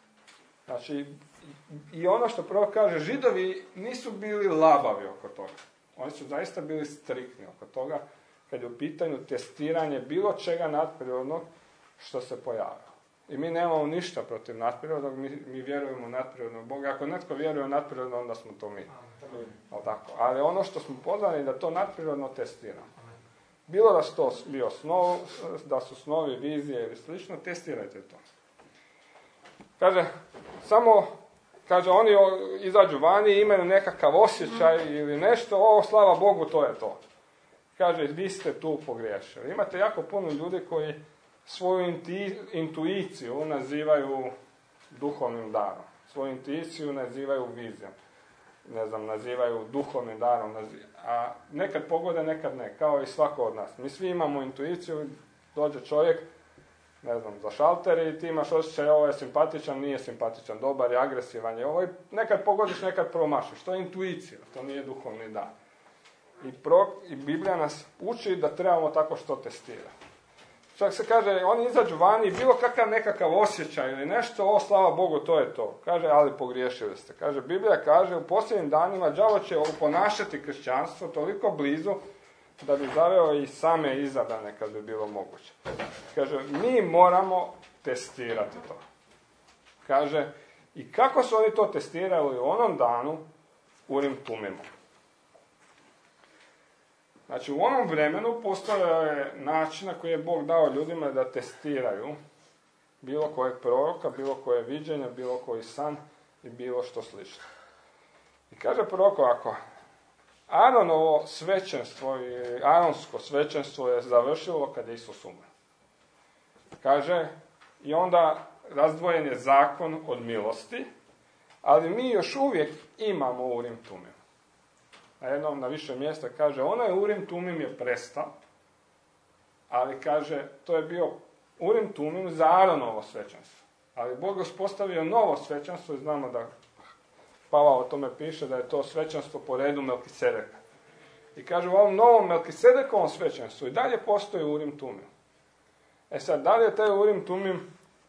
Znači, i ono što prvo kaže, Židovi nisu bili labavi oko toga. Oni su zaista bili striktni oko toga, kad je u pitanju testiranje bilo čega nadprirodnog što se pojavilo. I mi nemamo ništa protiv nadprirodnog, mi, mi vjerujemo u nadprirodnog Boga. Ako netko vjeruje u nadprirodno, onda smo to mi. Ali, tako. Ali ono što smo pozvani da to nadprirodno testiramo. Bilo da su to bio snov, da su snovi, vizije ili slično, testirajte to. Kaže, samo, kaže, oni izađu vani i imaju nekakav osjećaj ili nešto, o, slava Bogu, to je to. Kaže, vi ste tu pogriješili. Imate jako puno ljudi koji svoju inti, intuiciju nazivaju duhovnim darom. Svoju intuiciju nazivaju vizijom. Ne znam, nazivaju duhovnim darom. Naziv... A nekad pogode, nekad ne. Kao i svako od nas. Mi svi imamo intuiciju, dođe čovjek, ne znam, za šalter i ti imaš osjećaj, ovo je simpatičan, nije simpatičan, dobar je, agresivan je. Ovo je, nekad pogodiš, nekad promašiš. To je intuicija, to nije duhovni dar. I, pro, I Biblija nas uči da trebamo tako što testirati. Čak se kaže, oni izađu vani i bilo kakav nekakav osjećaj ili nešto, o, slava Bogu, to je to. Kaže, ali pogriješili ste. Kaže, Biblija kaže, u posljednjim danima đavo će oponašati kršćanstvo toliko blizu da bi zaveo i same izabrane kad bi bilo moguće. Kaže, mi moramo testirati to. Kaže, i kako su oni to testirali u onom danu, Urim Tumimom. Znači, u onom vremenu postojao je način na koji je Bog dao ljudima da testiraju bilo kojeg proroka, bilo koje viđenje, bilo koji san i bilo što slično. I kaže prorok ovako, Aaronovo svećenstvo i Aaronsko svećenstvo je završilo kad je Isus umro. Kaže, i onda razdvojen je zakon od milosti, ali mi još uvijek imamo Urim Tumim. Na jednom, na više mjesta kaže, onaj Urim Tumim je prestao, ali kaže, to je bio Urim Tumim za Aaronovo svećanstvo. Ali Bog uspostavio novo svećanstvo i znamo da Pavao o tome piše da je to svećanstvo po redu Melkisedeka. I kaže, u ovom novom Melkisedekovom svećanstvu i dalje postoji Urim Tumim. E sad, da li je taj Urim Tumim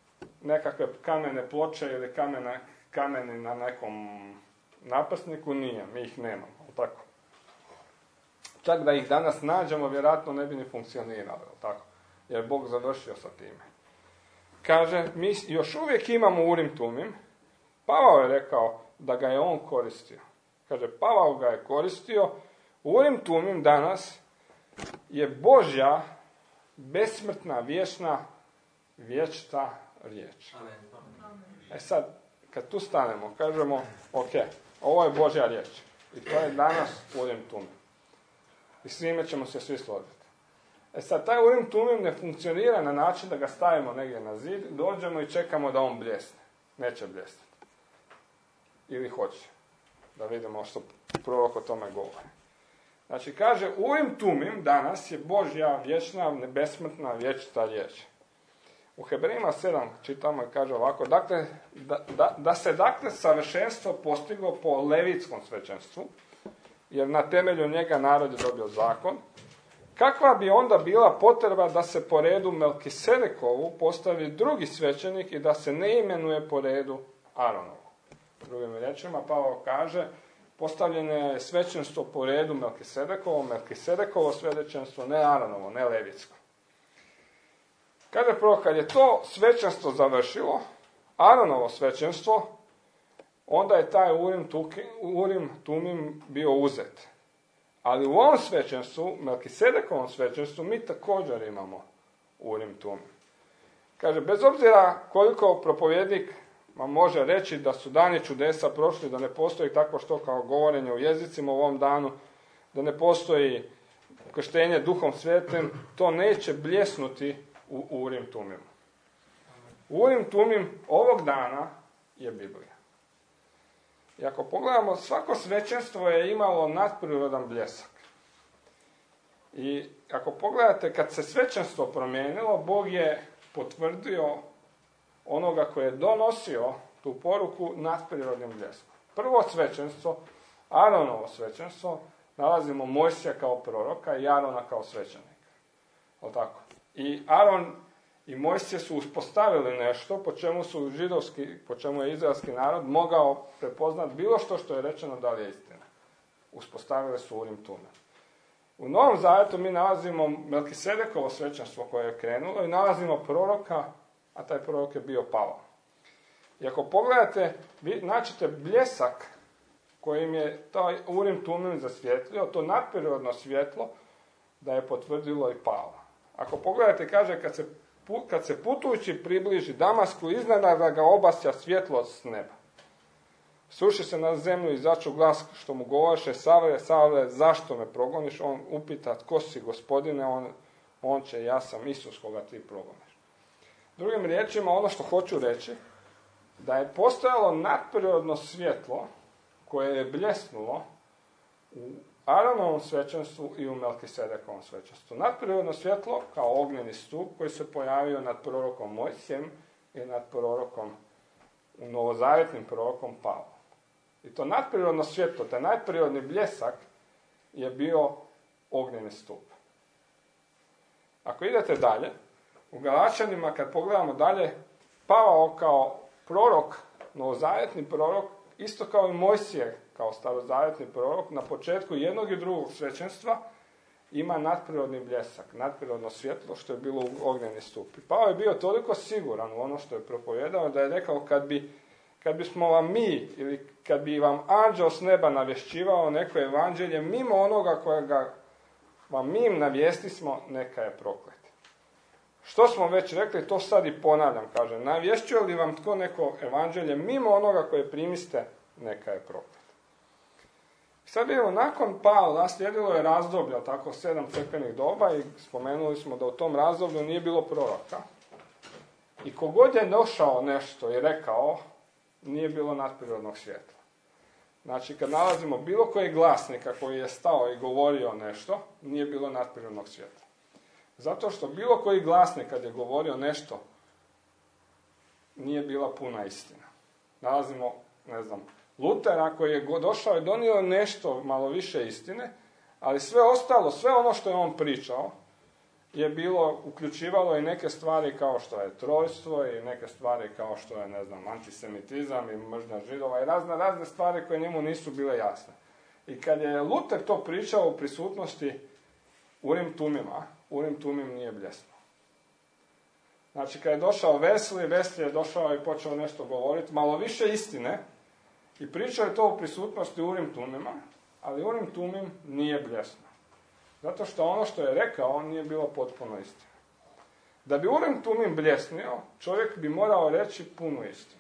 nekakve kamene ploče ili kamene, kameni na nekom naprsniku, nije, mi ih nemamo, tako. Čak da ih danas nađemo, vjerojatno ne bi ni funkcionirali, tako, jer Bog završio sa time. Kaže, mi još uvijek imamo Urim Tumim. Pavao je rekao da ga je on koristio. Kaže, Pavao ga je koristio. Urim Tumim danas je Božja, besmrtna, vječna, vječta riječ. E sad, kad tu stanemo, kažemo, ok, ovo je Božja riječ. I to je danas Urim Tumim. I s njime ćemo se svi složiti. E sad, taj Urim Tumim ne funkcionira na način da ga stavimo negdje na zid, dođemo i čekamo da on bljesne. Neće bljesniti. Ili hoće. Da vidimo što prorok o tome govori. Znači, kaže, Urim Tumim danas je Božja, vječna, besmrtna, vječita riječ. U Hebrejima sedam čitamo i kaže ovako, dakle, da, da, da se dakle savršenstvo postiglo po levitskom svećenstvu, jer na temelju njega narod je dobio zakon, kakva bi onda bila potreba da se po redu Melkisedekovu postavi drugi svećenik i da se ne imenuje po redu Aronovu? Drugim riječima, Pavao kaže, postavljeno je svećenstvo po redu Melkisedekovo, Melkisedekovo svećenstvo, ne Aronovo, ne levitsko. Kaže prvo, kad je to svećenstvo završilo, Aronovo svećenstvo, onda je taj Urim, tuki, Urim Tumim bio uzet. Ali u ovom svećenstvu, Melkisedekovom svećenstvu, mi također imamo Urim Tumim. Kaže, bez obzira koliko propovjednik vam može reći da su dani čudesa prošli, da ne postoji takvo što kao govorenje u jezicima u ovom danu, da ne postoji krštenje Duhom Svetim, to neće bljesnuti u Urim Tumimu. Urim Tumim ovog dana je Biblija. I ako pogledamo, svako svećenstvo je imalo nadprirodan bljesak. I ako pogledate, kad se svećenstvo promijenilo, Bog je potvrdio onoga koji je donosio tu poruku nadprirodnim bljeskom. Prvo svećenstvo, Aronovo svećenstvo, nalazimo Mojsija kao proroka i Arona kao svećenika. O tako? I Aron i Mojsije su uspostavili nešto po čemu su židovski, po čemu je izraelski narod mogao prepoznati bilo što što je rečeno da li je istina. Uspostavili su Urim Tumim. U Novom Zavjetu mi nalazimo Melkisedekovo svećenstvo koje je krenulo i nalazimo proroka, a taj prorok je bio Pavao. I ako pogledate, vi naćete bljesak kojim je taj Urim Tumim zasvjetlio, to nadprirodno svjetlo da je potvrdilo i Pavao. Ako pogledate, kaže, kad se, kad se putujući približi Damasku, iznenada ga obasja svjetlo s neba. Sruši se na zemlju i začu glas što mu govoriše, Savle, Savle, zašto me progoniš? On upita, tko si Gospodine? On, on će, ja sam Isus koga ti progoniš. Drugim riječima, ono što hoću reći, da je postojalo nadprirodno svjetlo koje je bljesnulo u Aronovom svećenstvu i u Melkisedekovom svećenstvu. Nadprirodno svjetlo kao ognjeni stup koji se pojavio nad prorokom Mojsijem i nad prorokom, u novozavjetnim prorokom Pavlom. I to nadprirodno svjetlo, taj nadprirodni bljesak je bio ognjeni stup. Ako idete dalje, u Galačanima kad pogledamo dalje, Pavao kao prorok, novozavjetni prorok, isto kao i Mojsije kao starozavjetni prorok, na početku jednog i drugog svećenstva ima nadprirodni bljesak, nadprirodno svjetlo što je bilo u ognjeni stup. I Pavao je bio toliko siguran u ono što je propovijedao da je rekao, kad bi, kad bismo vam mi ili kad bi vam anđeo s neba navješćivao neko evanđelje mimo onoga kojega vam mi navijesti smo, neka je proklet. Što smo već rekli, to sad i ponavljam, kaže, navješćuje li vam tko neko evanđelje mimo onoga koje primiste, neka je proklet. Sad vidimo, nakon Pavla slijedilo je razdoblje, tako, sedam crkvenih doba i spomenuli smo da u tom razdoblju nije bilo proroka. I kogod je došao nešto i rekao, nije bilo nadprirodnog svjetla. Znači, kad nalazimo bilo koji glasnika koji je stao i govorio nešto, nije bilo nadprirodnog svjetla. Zato što bilo koji glasnik kad je govorio nešto, nije bila puna istina. Nalazimo, ne znam, Lutera koji je došao i donio nešto malo više istine, ali sve ostalo, sve ono što je on pričao, je bilo, uključivalo i neke stvari kao što je trojstvo i neke stvari kao što je, ne znam, antisemitizam i mržnja Židova i razne, razne stvari koje njemu nisu bile jasne. I kad je Luter to pričao u prisutnosti Urim Tumima, Urim Tumim nije bljesnuo. Znači, kad je došao Wesley, Wesley je došao i počeo nešto govoriti, malo više istine, i pričao je to u prisutnosti Urim Tumima, ali Urim Tumim nije bljesnuo. Zato što ono što je rekao nije bilo potpuno istina. Da bi Urim Tumim bljesnio, čovjek bi morao reći punu istinu.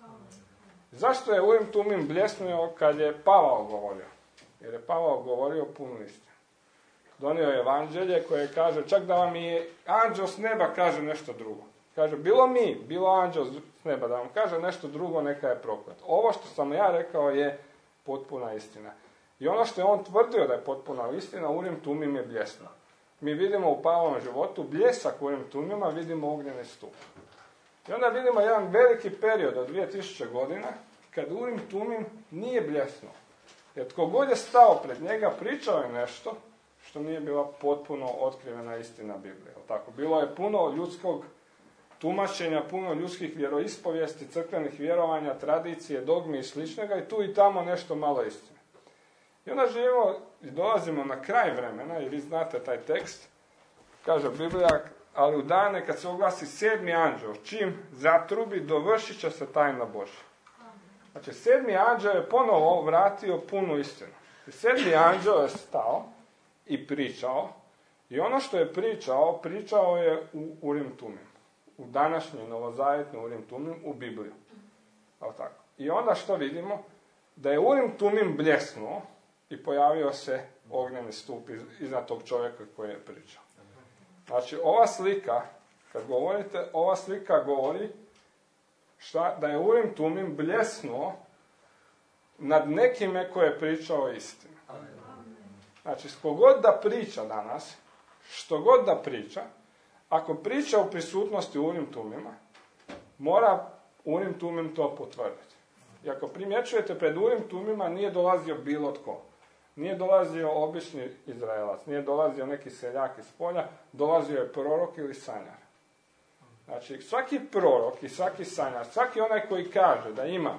Zašto je Urim Tumim bljesnio kad je Pavao govorio? Jer je Pavao govorio punu istinu. Donio je evanđelje koje kaže, čak da vam i anđeo s neba kaže nešto drugo. Kaže, bilo mi, bilo anđeo s neba, da vam kaže nešto drugo, neka je proklet. Ovo što sam ja rekao je potpuna istina. I ono što je on tvrdio da je potpuna istina, Urim Tumim je bljesno. Mi vidimo u Pavlovom životu bljesak u Urim Tumima, vidimo ognjeni stup. I onda vidimo jedan veliki period od dvije tisuće godina, kad Urim Tumim nije bljesno. Jer tko god je stao pred njega, pričao je nešto što nije bila potpuno otkrivena istina Biblije. Tako, bilo je puno ljudskog tumačenja, puno ljudskih vjeroispovijesti, crkvenih vjerovanja, tradicije, dogmi i sličnoga, i tu i tamo nešto malo istine. I onda živimo i dolazimo na kraj vremena, i vi znate taj tekst, kaže Biblija, ali u dane kad se oglasi sedmi anđeo, čim zatrubi, dovršit će se tajna Božja. Znači, sedmi anđeo je ponovo vratio punu istinu. I sedmi anđeo je stao i pričao, i ono što je pričao, pričao je u Urim Tumim, u današnji novozavetni Urim Tumim, u Bibliju. Tako. I onda što vidimo? Da je Urim Tumim bljesnuo i pojavio se ognjeni stup iznad tog čovjeka koji je pričao. Znači, ova slika, kad govorite, ova slika govori šta, da je Urim Tumim bljesnuo nad nekime koji je pričao istinu. Znači, skogod da priča danas, što god da priča, ako priča u prisutnosti Urim Tumima, mora Urim Tumim to potvrditi. I ako primjećujete, pred Urim Tumima nije dolazio bilo tko. Nije dolazio obični Izraelac, nije dolazio neki seljak iz polja, dolazio je prorok ili sanjar. Znači, svaki prorok i svaki sanjar, svaki onaj koji kaže da ima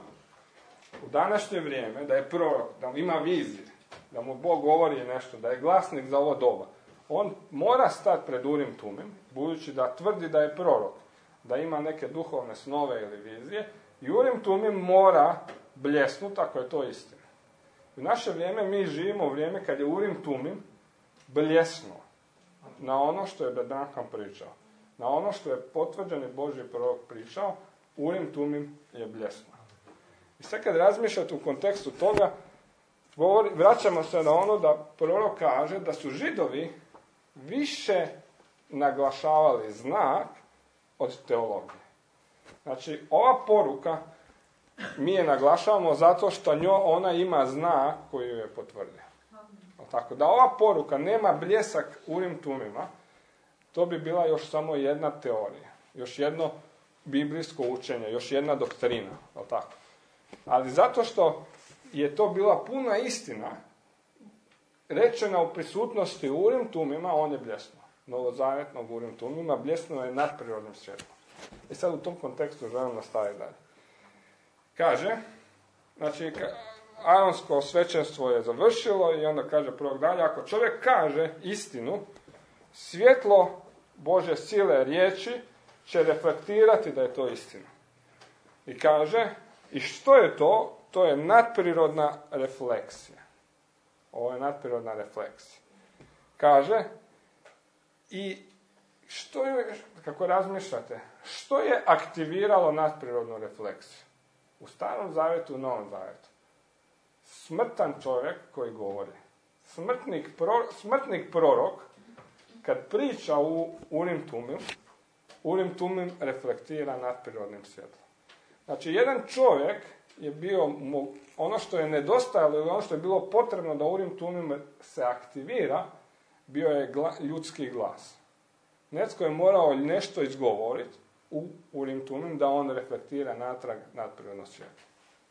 u današnje vrijeme, da je prorok, da ima vizije, da mu Bog govori nešto, da je glasnik za ovo doba, on mora stati pred Urim Tumim, budući da tvrdi da je prorok, da ima neke duhovne snove ili vizije, i Urim Tumim mora bljesnuti ako je to istina. U naše vrijeme mi živimo u vrijeme kad je Urim Tumim bljesnuo na ono što je Branham pričao. Na ono što je potvrđeni Božji prorok pričao, Urim Tumim je bljesnuo. I sad kad razmišljate u kontekstu toga, govori, vraćamo se na ono da prorok kaže da su Židovi više naglašavali znak od teologije. Znači, ova poruka mi je naglašavamo zato što njo ona ima znak koji ju je potvrdio. Tako da ova poruka nema bljesak Urim Tumima, to bi bila još samo jedna teorija, još jedno biblijsko učenje, još jedna doktrina. Tako. Ali zato što je to bila puna istina, rečena u prisutnosti Urim Tumima, on je bljesnuo. Novozavetnog Urim Tumima, bljesnuo je nadprirodnim svjetlom. I sad u tom kontekstu želim nastaviti dalje. Kaže, znači, Aronsko svećenstvo je završilo i onda kaže prvog dalje, ako čovjek kaže istinu, svjetlo Božje sile riječi će reflektirati da je to istina. I kaže, i što je to? To je nadprirodna refleksija. Ovo je nadprirodna refleksija. Kaže, i što je, kako razmišljate, što je aktiviralo nadprirodnu refleksiju? U Starom Zavjetu, u Novom Zavjetu. Smrtan čovjek koji govori. Smrtnik, pro, smrtnik prorok, kad priča u Urim Tumim, Urim Tumim reflektira nadprirodnim svjetlom. Znači, jedan čovjek je bio, ono što je nedostajalo ili ono što je bilo potrebno da Urim Tumim se aktivira, bio je gla, ljudski glas. Netko je morao nešto izgovoriti u Urim Tumim da on reflektira natrag nadprirodno svjetlo.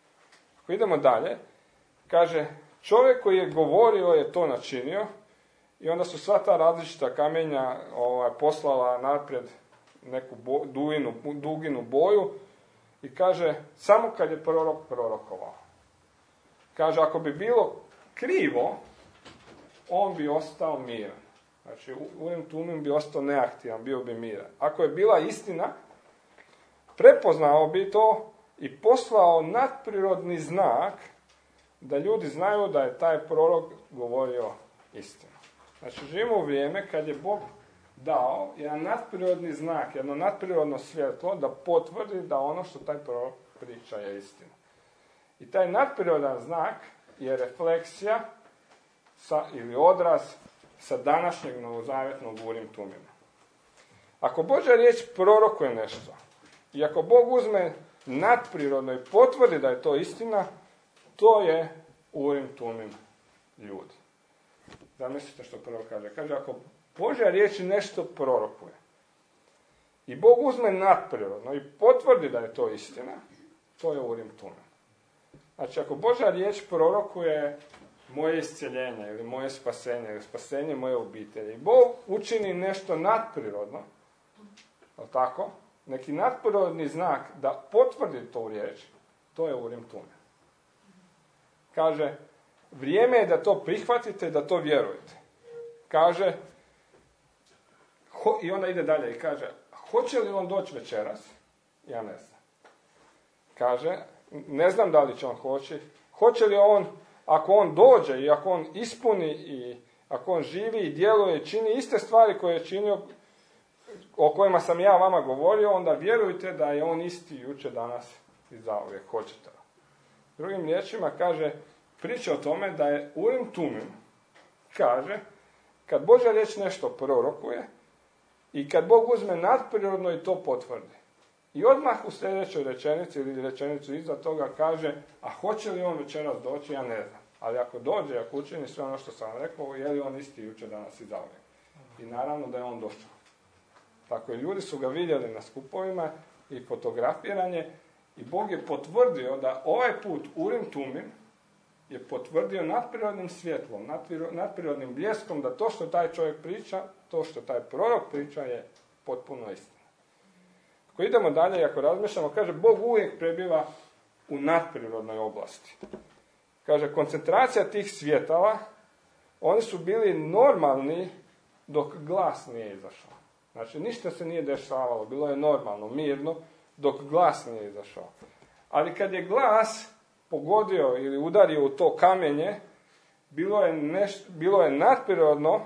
Ako idemo dalje, kaže, čovjek koji je govorio je to načinio i onda su sva ta različita kamenja ovaj, poslala naprijed neku bo, duginu, duginu boju i kaže, samo kad je prorok prorokovao. Kaže, ako bi bilo krivo, on bi ostao miran. Znači, Urim Tumim bi ostao neaktivan, bio bi miran. Ako je bila istina, prepoznao bi to i poslao nadprirodni znak da ljudi znaju da je taj prorok govorio istinu. Znači, živimo u vrijeme kad je Bog dao jedan nadprirodni znak, jedno nadprirodno svjetlo da potvrdi da ono što taj prorok priča je istina. I taj nadprirodan znak je refleksija sa, ili odraz sa današnjeg novozavjetnog Urim Tumima. Ako Božja riječ prorokuje nešto, i ako Bog uzme nadprirodno i potvrdi da je to istina, to je Urim Tumim ljudi. Zamislite što prvo kaže. Kaže, ako Božja riječ nešto prorokuje i Bog uzme nadprirodno i potvrdi da je to istina, to je Urim Tumim. Znači, ako Božja riječ prorokuje moje iscjeljenje ili moje spasenje ili spasenje moje obitelji, Bog učini nešto nadprirodno, je li tako? Neki nadprirodni znak da potvrdi to u riječ, to je Urim Tumim. Kaže, vrijeme je da to prihvatite i da to vjerujete. Kaže, ho, i onda ide dalje i kaže, hoće li on doći večeras? Ja ne znam. Kaže, ne znam da li će on hoći. Hoće li on, ako on dođe i ako on ispuni i ako on živi i djeluje i čini iste stvari koje je činio, o kojima sam ja vama govorio, onda vjerujte da je on isti jučer, danas i zauvijek. Hoćete. Drugim riječima kaže, priča o tome da je Urim Tumim, kaže, kad Božja riječ nešto prorokuje i kad Bog uzme nadprirodno i to potvrdi. I odmah u sljedećoj rečenici ili rečenicu iza toga kaže, a hoće li on večeras doći, ja ne znam. Ali ako dođe, ako učini sve ono što sam rekao, je li on isti jučer, danas i zauvijek. I naravno da je on došao. Tako i ljudi su ga vidjeli na skupovima i fotografiranje i Bog je potvrdio da ovaj put Urim Tumim je potvrdio nadprirodnim svjetlom, nadprirodnim bljeskom da to što taj čovjek priča, to što taj prorok priča je potpuno istina. Ako idemo dalje i ako razmišljamo, kaže, Bog uvijek prebiva u nadprirodnoj oblasti. Kaže, koncentracija tih svjetala, oni su bili normalni dok glas nije izašao. Znači, ništa se nije dešavalo, bilo je normalno, mirno, dok glas nije izašao. Ali kad je glas pogodio ili udario u to kamenje, bilo je, neš, bilo je nadprirodno,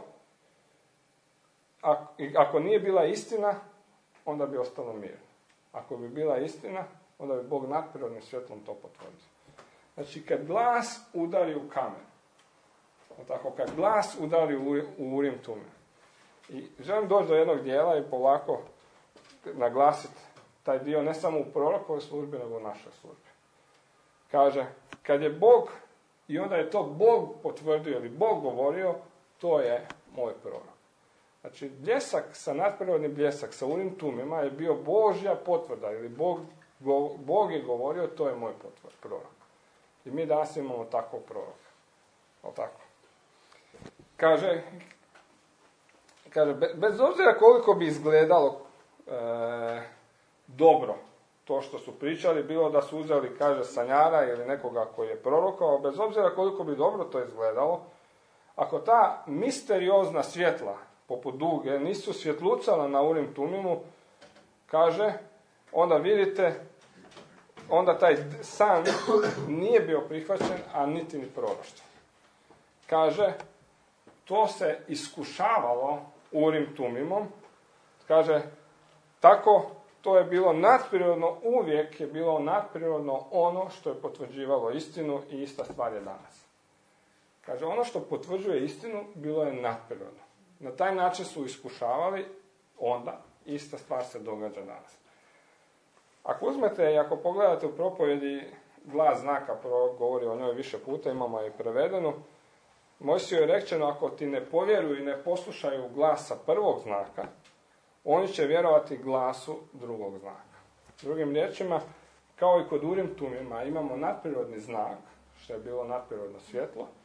ako, ako nije bila istina, onda bi ostalo mirno. Ako bi bila istina, onda bi Bog nadprirodnim svjetlom to potvrdio. Znači, kad glas udari u kamen, tako, kad glas udari u, u Urim Tumim. I želim doći do jednog dijela i polako naglasiti taj dio ne samo u prorokovoj službi, nego u našoj službi. Kaže, kad je Bog, i onda je to Bog potvrdio ili Bog govorio, to je moj prorok. Znači, bljesak sa nadprirodnim bljesak sa Urim Tumima je bio Božja potvrda, ili Bog, go, Bog je govorio, to je moj potvrd, prorok. I mi danas imamo takvog proroka. O tako. Kaže, kaže, bez obzira koliko bi izgledalo e, dobro to što su pričali, bilo da su uzeli, kaže, sanjara ili nekoga koji je prorokao, bez obzira koliko bi dobro to izgledalo, ako ta misteriozna svjetla, poput duge, nisu svjetlucala na Urim Tumimu, kaže, onda vidite, onda taj san nije bio prihvaćen, a niti ni proroštvo. Kaže, to se iskušavalo Urim Tumimom, kaže, tako to je bilo nadprirodno, uvijek je bilo nadprirodno ono što je potvrđivalo istinu i ista stvar je danas. Kaže, ono što potvrđuje istinu bilo je nadprirodno. Na taj način su iskušavali, onda ista stvar se događa danas. Ako uzmete i ako pogledate u propovjedi glas znaka, govori o njoj više puta, imamo je prevedenu, Mojsiju je rečeno, ako ti ne povjeruju i ne poslušaju glasa prvog znaka, oni će vjerovati glasu drugog znaka. Drugim riječima, kao i kod Urim Tumima, imamo nadprirodni znak, što je bilo nadprirodno svjetlo,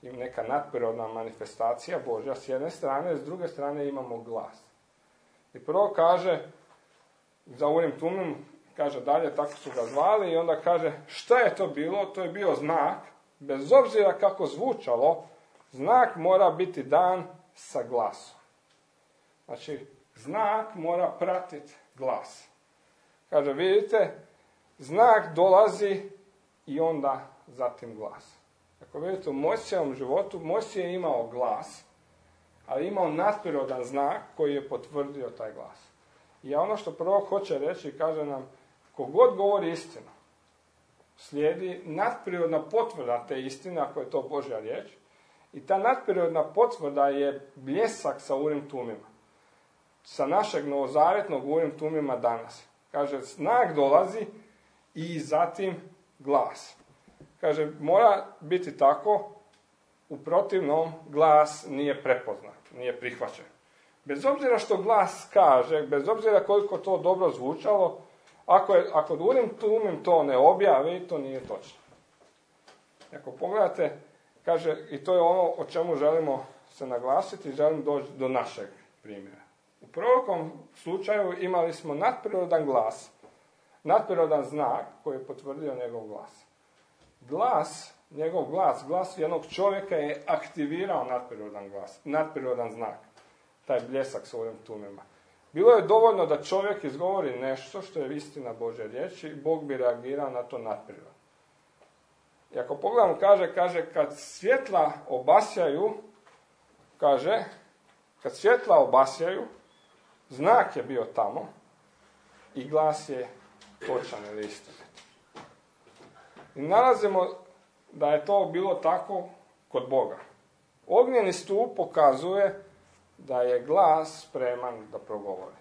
i neka nadprirodna manifestacija Božja s jedne strane, s druge strane imamo glas. I prvo kaže, za Urim Tumim, kaže dalje, tako su ga zvali, i onda kaže, šta je to bilo? To je bio znak, bez obzira kako zvučalo, znak mora biti dan sa glasom. Znači, znak mora pratiti glas. Kaže, vidite, znak dolazi i onda zatim glas. Ako vidite, u Mojsijevom životu, Mojsije je imao glas, ali imao nadprirodan znak koji je potvrdio taj glas. I ono što prvo hoće reći, kaže nam, kogod govori istinu, slijedi nadprirodna potvrda te istine, ako je to Božja riječ, i ta nadprirodna potvrda je bljesak sa Urim Tumima. Sa našeg novozavjetnog Urim Tumima danas. Kaže, znak dolazi i zatim glas. Kaže, mora biti tako, u protivnom glas nije prepoznat, nije prihvaćen. Bez obzira što glas kaže, bez obzira koliko to dobro zvučalo, ako, je, ako Urim Tumim to ne objavi, to nije točno. Ako pogledate, kaže, i to je ono o čemu želimo se naglasiti, želim doći do našeg primjera. U prorokom slučaju imali smo nadprirodan glas, nadprirodan znak koji je potvrdio njegov glas. Glas, njegov glas, glas jednog čovjeka je aktivirao nadprirodan glas, nadprirodan znak, taj bljesak sa Urim Tumima. Bilo je dovoljno da čovjek izgovori nešto što je istina Božje riječi i Bog bi reagirao na to nadprirodno. I ako pogledamo, kaže, kaže, kad svjetla obasjaju, kaže, kad svjetla obasjaju, znak je bio tamo i glas je točan ili istinit. I nalazimo da je to bilo tako kod Boga. Ognjeni stup pokazuje da je glas spreman da progovori.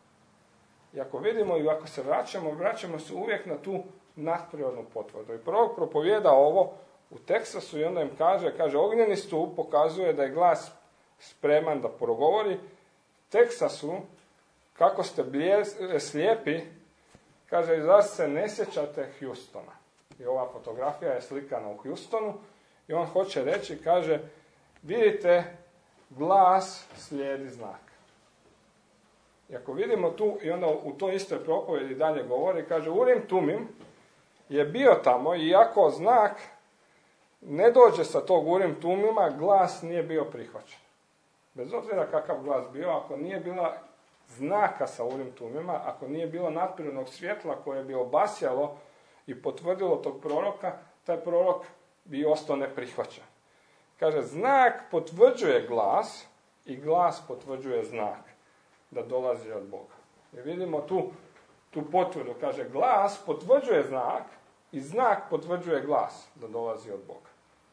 I ako vidimo i ako se vraćamo, vraćamo se uvijek na tu nadprirodnu potvrdu. I prorok propovijeda ovo u Teksasu i onda im kaže, kaže, ognjeni stup pokazuje da je glas spreman da progovori. Teksasu, kako ste bljes, slijepi, kaže, zar se ne sjećate Houstona? I ova fotografija je slikana u Houstonu i on hoće reći, kaže, vidite, glas slijedi znak. I ako vidimo tu, i onda u toj istoj propovjedi dalje govori, kaže, Urim Tumim je bio tamo, iako znak ne dođe sa tog Urim Tumima, glas nije bio prihvaćen. Bez obzira kakav glas bio, ako nije bila znaka sa Urim Tumima, ako nije bilo nadprirodnog svjetla koje bi obasjalo i potvrdilo tog proroka, taj prorok bi ostao neprihvaćen. Kaže, znak potvrđuje glas i glas potvrđuje znak da dolazi od Boga. I vidimo tu, tu potvrdu. Kaže, glas potvrđuje znak i znak potvrđuje glas da dolazi od Boga.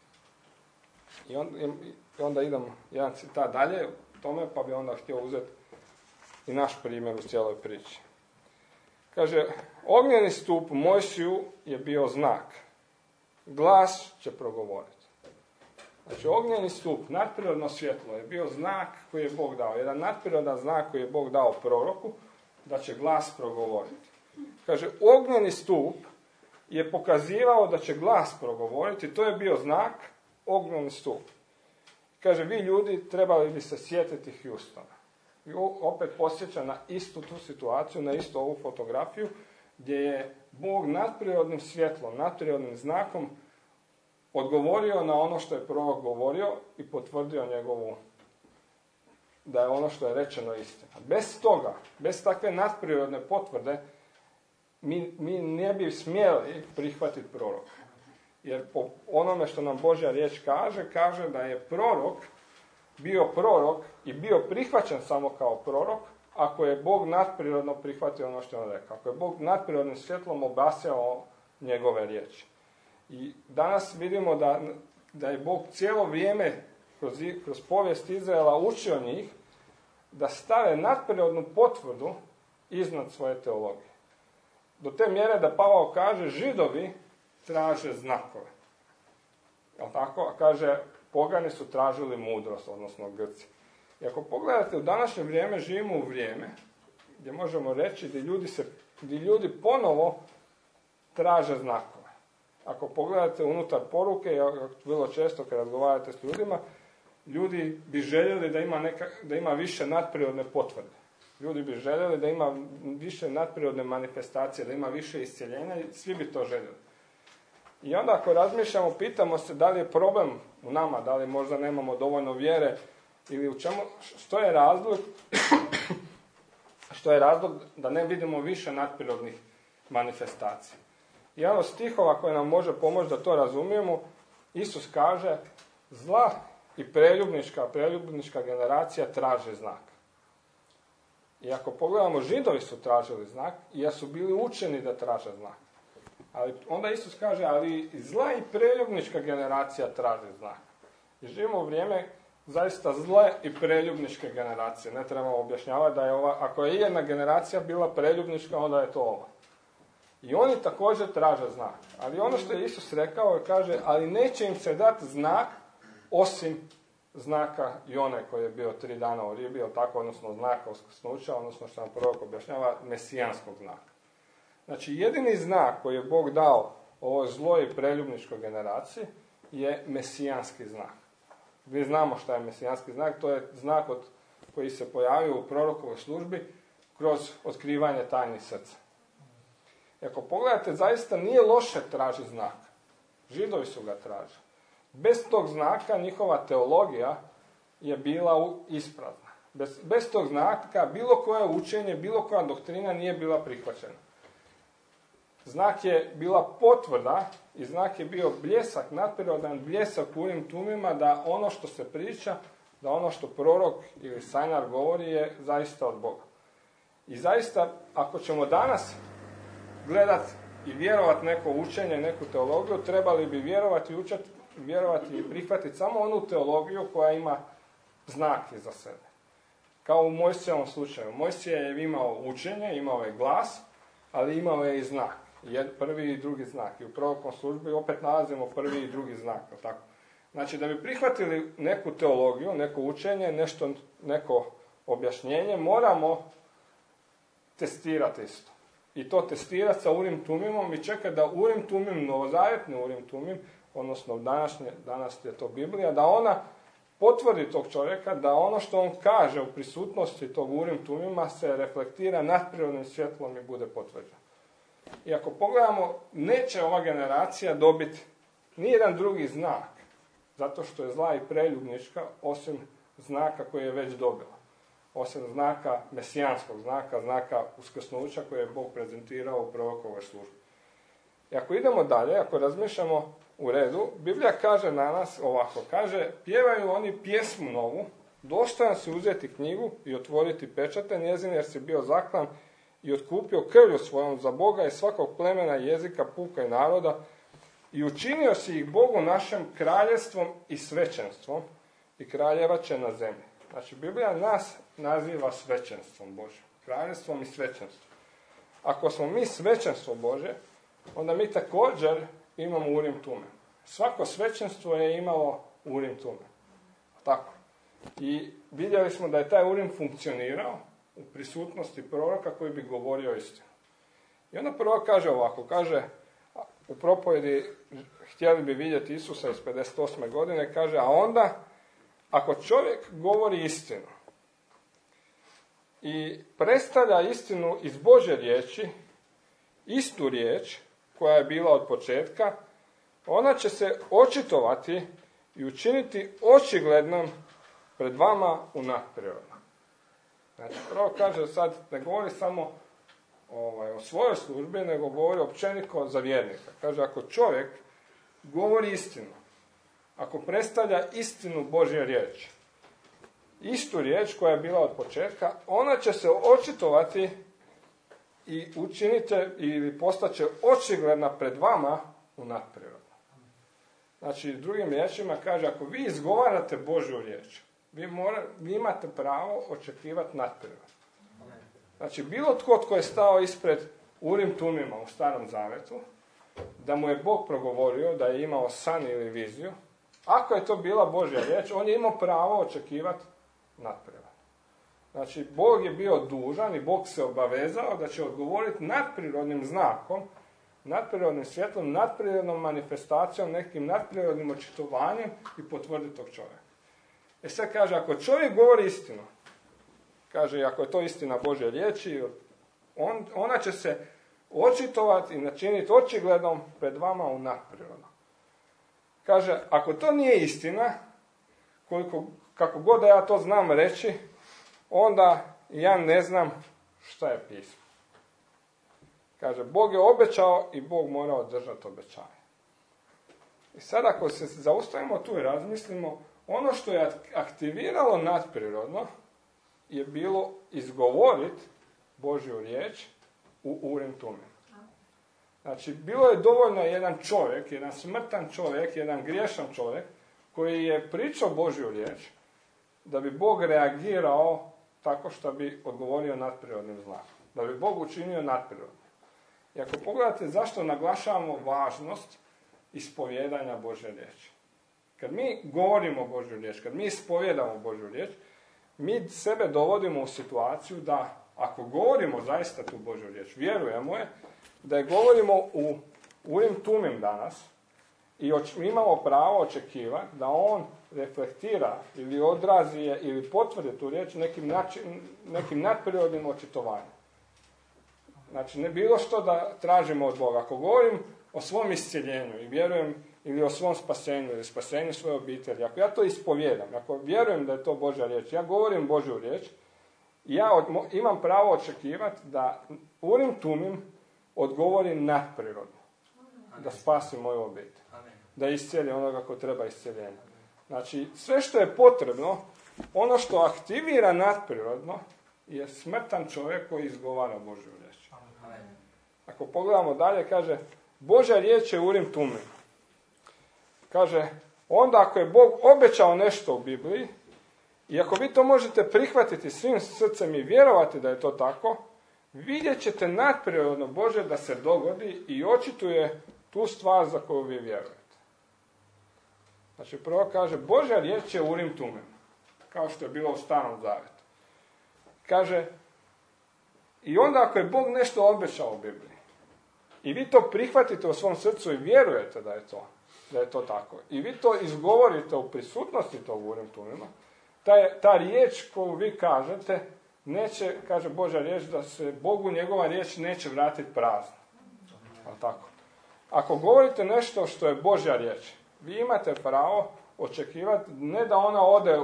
I, on, i onda idem jedan citat dalje u tome, pa bi onda htio uzeti i naš primjer u cijeloj priči. Kaže, ognjeni stup Mojsiju je bio znak. Glas će progovoriti. Znači, ognjeni stup, nadprirodno svjetlo, je bio znak koji je Bog dao. Jedan nadprirodan znak koji je Bog dao proroku, da će glas progovoriti. Kaže, ognjeni stup je pokazivao da će glas progovoriti. To je bio znak, ognjeni stup. Kaže, vi ljudi trebali bi se sjetiti Houstona. I opet posjeća na istu tu situaciju, na istu ovu fotografiju, gdje je Bog nadprirodnim svjetlom, nadprirodnim znakom odgovorio na ono što je prorok govorio i potvrdio njegovu, da je ono što je rečeno istina. Bez toga, bez takve nadprirodne potvrde, mi, mi ne bi smjeli prihvatiti proroka. Jer po onome što nam Božja riječ kaže, kaže da je prorok bio prorok i bio prihvaćen samo kao prorok, ako je Bog nadprirodno prihvatio ono što je on rekao. Ako je Bog nadprirodnim svjetlom obasjao njegove riječi. I danas vidimo da, da je Bog cijelo vrijeme kroz, kroz povijest Izraela učio njih da stave nadprirodnu potvrdu iznad svoje teologije. Do te mjere da Pavao kaže, Židovi traže znakove. Jel tako? A kaže, pogani su tražili mudrost, odnosno Grci. I ako pogledate, u današnje vrijeme živimo u vrijeme gdje možemo reći da ljudi, se, gdje ljudi ponovo traže znakove. Ako pogledate unutar poruke, vrlo često kad razgovarate s ljudima, ljudi bi željeli da ima, neka, da ima više nadprirodne potvrde. Ljudi bi željeli da ima više nadprirodne manifestacije, da ima više iscjeljenja i svi bi to željeli. I onda ako razmišljamo, pitamo se da li je problem u nama, da li možda nemamo dovoljno vjere ili u čemu, što je razlog, što je razlog da ne vidimo više nadprirodnih manifestacija. Jedan od stihova koji nam može pomoći da to razumijemo, Isus kaže, zla i preljubnička, preljubnička generacija traže znak. I ako pogledamo, Židovi su tražili znak, jer su bili učeni da traže znak. Ali onda Isus kaže, ali zla i preljubnička generacija traži znak. I živimo u vrijeme zaista zle i preljubničke generacije. Ne trebamo objašnjavati da je ova, ako je jedna generacija bila preljubnička, onda je to ova. I oni također traže znak. Ali ono što je Isus rekao, kaže, ali neće im se dati znak osim znaka Jone koji je bio tri dana u ribi, tako, odnosno znaka uskrsnuća, odnosno što nam prorok objašnjava, mesijanskog znaka. Znači, jedini znak koji je Bog dao ovoj zloj i preljubničkoj generaciji je mesijanski znak. Mi znamo šta je mesijanski znak, to je znak od, koji se pojavio u prorokovoj službi kroz otkrivanje tajnih srca. I ako pogledate, zaista nije loše tražiti znak. Židovi su ga tražili. Bez tog znaka njihova teologija je bila isprazna. Bez, bez tog znaka bilo koje učenje, bilo koja doktrina nije bila prihvaćena. Znak je bila potvrda i znak je bio bljesak, nadprirodan bljesak u Urim Tumima da ono što se priča, da ono što prorok ili sanjar govori je zaista od Boga. I zaista, ako ćemo danas gledati i vjerovati neko učenje, neku teologiju, trebali bi vjerovati, učati, vjerovati i prihvatiti samo onu teologiju koja ima znak iza sebe. Kao u Mojsijevom slučaju. Mojsije je imao učenje, imao je glas, ali imao je i znak. Prvi i drugi znak. I u prorokovnoj službi opet nalazimo prvi i drugi znak. Tako? Znači, da bi prihvatili neku teologiju, neko učenje, nešto, neko objašnjenje, moramo testirati isto. I to testirati sa Urim Tumimom i čekati da Urim Tumim, novozavjetni Urim Tumim, odnosno današnje, danas je to Biblija, da ona potvrdi tog čovjeka, da ono što on kaže u prisutnosti tog Urim Tumima se reflektira nadprirodnim svjetlom i bude potvrđeno. I ako pogledamo, neće ova generacija dobiti nijedan drugi znak, zato što je zla i preljubnička, osim znaka koji je već dobila. Osim znaka, mesijanskog znaka, znaka uskrsnuća koje je Bog prezentirao u prorokovoj službi. I ako idemo dalje, ako razmišljamo u redu, Biblija kaže na nas ovako, kaže, pjevaju oni pjesmu novu, dostojan si uzeti knjigu i otvoriti pečate njezine jer si bio zaklan i otkupio krvlju svojom za Boga i svakog plemena, jezika, puka i naroda i učinio si ih Bogu našem kraljevstvom i svećenstvom i kraljevat će na zemlji. Znači, Biblija nas naziva svećenstvom Božjim, kraljevstvom i svećenstvom. Ako smo mi svećenstvo Božje, onda mi također imamo Urim Tumim. Svako svećenstvo je imalo Urim Tumim. Tako. I vidjeli smo da je taj Urim funkcionirao u prisutnosti proroka koji bi govorio istinu. I onda prorok kaže ovako, kaže u propovjedi htjeli bi vidjeti Isusa iz pedeset osme godine, kaže, a onda ako čovjek govori istinu i predstavlja istinu iz Božje riječi, istu riječ koja je bila od početka, ona će se očitovati i učiniti očiglednom pred vama u nadprirodno. Znači, prvo kaže sad, ne govori samo ovaj, o svojoj službi, nego govori općenito za vjernika. Kaže, ako čovjek govori istinu, ako predstavlja istinu Božje riječi, istu riječ koja je bila od početka, ona će se očitovati i učinite ili postaće očigledna pred vama u nadprirodno. Znači, drugim riječima kaže, ako vi izgovarate Božju riječ, vi, mora, vi imate pravo očekivati nadprirodno. Znači, bilo tko tko je stao ispred Urim Tumima u Starom Zavetu, da mu je Bog progovorio, da je imao san ili viziju, ako je to bila Božja riječ, on je imao pravo očekivati nadprirodno. Znači, Bog je bio dužan i Bog se obavezao da će odgovoriti nadprirodnim znakom nadprirodnim svjetlom, nadprirodnom manifestacijom, nekim nadprirodnim očitovanjem i potvrdi tog čovjeka. E sad kaže, ako čovjek govori istinu, kaže, ako je to istina Božje riječi, on, ona će se očitovati i načiniti očigledom pred vama u nadprirodno. Kaže, ako to nije istina, koliko, kako god da ja to znam reći, onda ja ne znam šta je pismo. Kaže, Bog je obećao i Bog mora održati obećanje. I sad ako se zaustavimo tu i razmislimo, ono što je aktiviralo nadprirodno je bilo izgovoriti Božju riječ u Urim Tumim. Znači, bilo je dovoljno jedan čovjek, jedan smrtan čovjek, jedan griješan čovjek, koji je pričao Božju riječ, da bi Bog reagirao tako što bi odgovorio nadprirodnim znakom. Da bi Bog učinio nadprirodno. I ako pogledate zašto naglašavamo važnost ispovjedanja Božje riječi. Kad mi govorimo Božju riječ, kad mi ispovjedamo Božju riječ, mi sebe dovodimo u situaciju da ako govorimo zaista tu Božju riječ, vjerujemo je, da je govorimo u Urim Tumim danas i oč, imamo pravo očekivati da on reflektira ili odrazi je ili potvrdi tu riječ nekim, način, nekim nadprirodnim očitovanjem. Znači, ne bilo što da tražimo od Boga. Ako govorim o svom iscjeljenju i vjerujem ili o svom spasenju ili spasenju svoje obitelji, ako ja to ispovjedam, ako vjerujem da je to Božja riječ, ja govorim Božju riječ, ja od, imam pravo očekivati da Urim Tumim odgovori nadprirodno. Da spasi moju obitelj. Da iscijeli onoga ko treba iscijeljenja. Znači, sve što je potrebno, ono što aktivira nadprirodno, je smrtan čovjek koji izgovara Božju riječ. Ako pogledamo dalje, kaže, Božja riječ je Urim Tumim. Kaže, onda ako je Bog obećao nešto u Bibliji, i ako vi to možete prihvatiti svim srcem i vjerovati da je to tako, vidjet ćete nadprirodno Božje da se dogodi i očituje tu stvar za koju vi vjerujete. Znači, prvo kaže, Božja riječ je Urim Tumim, kao što je bilo u Starom Zavjetu. Kaže, i onda ako je Bog nešto obećao u Bibliji, i vi to prihvatite u svom srcu i vjerujete da je to, da je to tako, i vi to izgovorite u prisutnosti tog Urim Tumima, ta, ta riječ koju vi kažete, neće, kaže Božja riječ, da se Bogu njegova riječ neće vratiti prazna. Ali tako. Ako govorite nešto što je Božja riječ, vi imate pravo očekivati ne da ona ode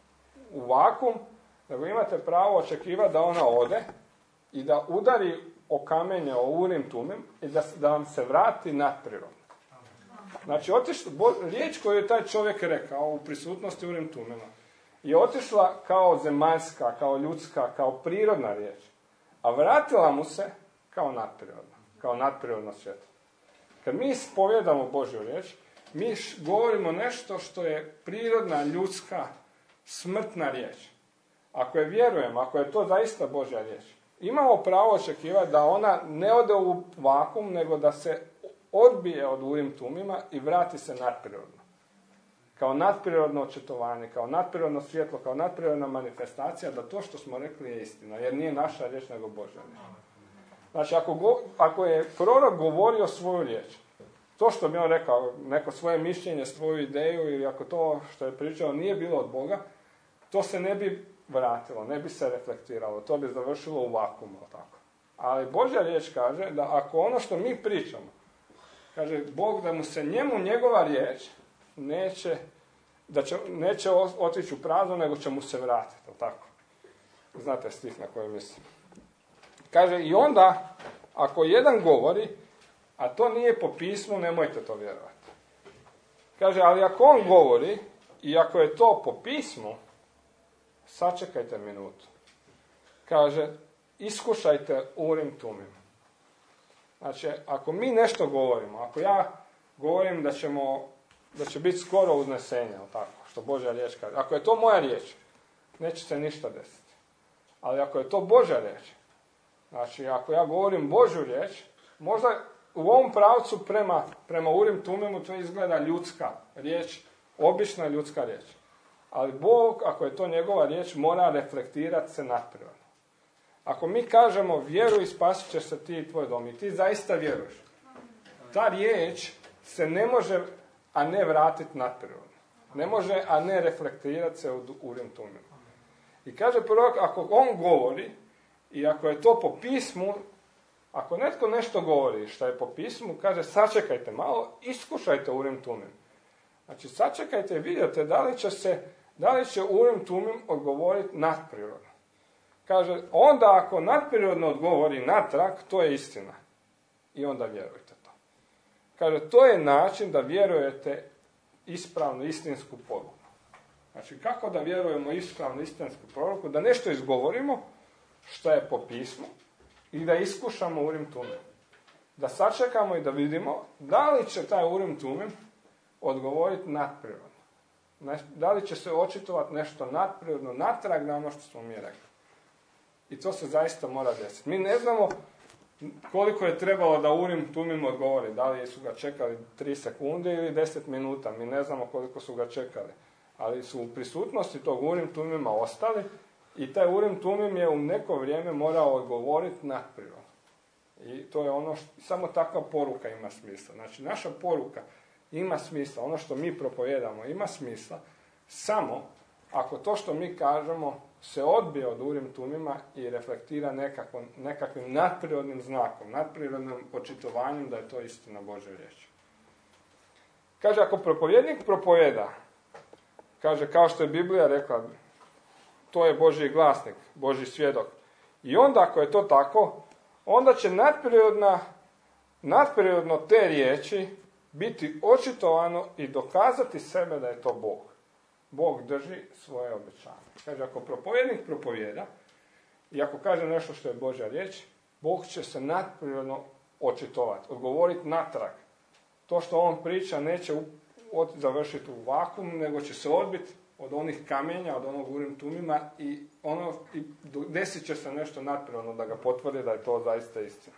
u vakum, nego imate pravo očekivati da ona ode i da udari o kamenje, o Urim Tumim i da, da vam se vrati nadprirodno. Znači, otišla, bo, riječ koju je taj čovjek rekao u prisutnosti Urim Tumima je otišla kao zemaljska, kao ljudska, kao prirodna riječ, a vratila mu se kao nadprirodna, kao nadprirodno svjetlo. Kad mi ispovjedamo Božju riječ, mi govorimo nešto što je prirodna, ljudska, smrtna riječ. Ako je vjerujemo, ako je to zaista Božja riječ, imamo pravo očekivati da ona ne ode u vakum, nego da se odbije od Urim Tumima i vrati se nadprirodno. Kao nadprirodno očitovanje, kao nadprirodno svjetlo, kao nadprirodna manifestacija da to što smo rekli je istina, jer nije naša riječ nego Božja riječ. Znači, ako, go, ako je prorok govorio svoju riječ, to što bi on rekao, neko svoje mišljenje, svoju ideju, ili ako to što je pričao nije bilo od Boga, to se ne bi vratilo, ne bi se reflektiralo, to bi završilo u vakumu, tako. Ali Božja riječ kaže da ako ono što mi pričamo, kaže Bog da mu se njemu njegova riječ neće, da će, neće otići u prazno, nego će mu se vratiti, tako. Znate stih na koji mislim. Kaže, i onda, ako jedan govori, a to nije po pismu, nemojte to vjerovati. Kaže, ali ako on govori, i ako je to po pismu, sačekajte minutu. Kaže, iskušajte Urim Tumim. Znači, ako mi nešto govorimo, ako ja govorim da ćemo, da će biti skoro uznesenje, tako, što Božja riječ kaže, ako je to moja riječ, neće se ništa desiti. Ali ako je to Božja riječ, znači, ako ja govorim Božju riječ, možda u ovom pravcu prema, prema Urim Tumimu to izgleda ljudska riječ, obična ljudska riječ. Ali Bog, ako je to njegova riječ, mora reflektirati se nadprirodno. Ako mi kažemo vjeruj, spasit ćeš se ti i tvoj dom, i ti zaista vjeruješ, Ta riječ se ne može, a ne vratiti nadprirodno. Ne može, a ne reflektirati se u Urim Tumim. I kaže prorok, ako on govori, i ako je to po pismu, ako netko nešto govori što je po pismu, kaže sačekajte malo, iskušajte Urim Tumim. Znači sačekajte i vidite da li će se, da li će Urim Tumim odgovoriti nadprirodno. Kaže, onda ako nadprirodno odgovori natrag, to je istina. I onda vjerujte to. Kaže, to je način da vjerujete ispravnu istinsku poruku. Znači, kako da vjerujemo ispravnu istinsku poruku? Da nešto izgovorimo što je po pismu i da iskušamo Urim Tumim. Da sačekamo i da vidimo da li će taj Urim Tumim odgovoriti nadprirodno. Da li će se očitovati nešto nadprirodno, natrag na ono što smo mi rekli. I to se zaista mora desiti. Mi ne znamo koliko je trebalo da Urim Tumim odgovori. Da li su ga čekali tri sekunde ili deset minuta. Mi ne znamo koliko su ga čekali. Ali su u prisutnosti tog Urim Tumima ostali i taj Urim Tumim je u neko vrijeme morao odgovoriti nadprirodno. I to je ono što, samo takva poruka ima smisla. Znači, naša poruka ima smisla, ono što mi propovijedamo ima smisla, samo ako to što mi kažemo se odbije od Urim Tumima i reflektira nekakvom, nekakvim nadprirodnim znakom, nadprirodnim očitovanjem da je to istina Božje riječi. Kaže, ako propovjednik propovjeda, kaže, kao što je Biblija rekla, to je Božji glasnik, Božji svjedok. I onda, ako je to tako, onda će nadprirodna, nadprirodno te riječi biti očitovano i dokazati sebe da je to Bog. Bog drži svoje obećanje. Kaže, ako propovjednik propovjeda i ako kaže nešto što je Božja riječ, Bog će se nadprirodno očitovati, odgovoriti natrag. To što on priča neće završiti u vakuum, nego će se odbiti od onih kamenja, od onog Urim Tumima i, ono, i desit će se nešto nadprirodno da ga potvrdi da je to zaista istina.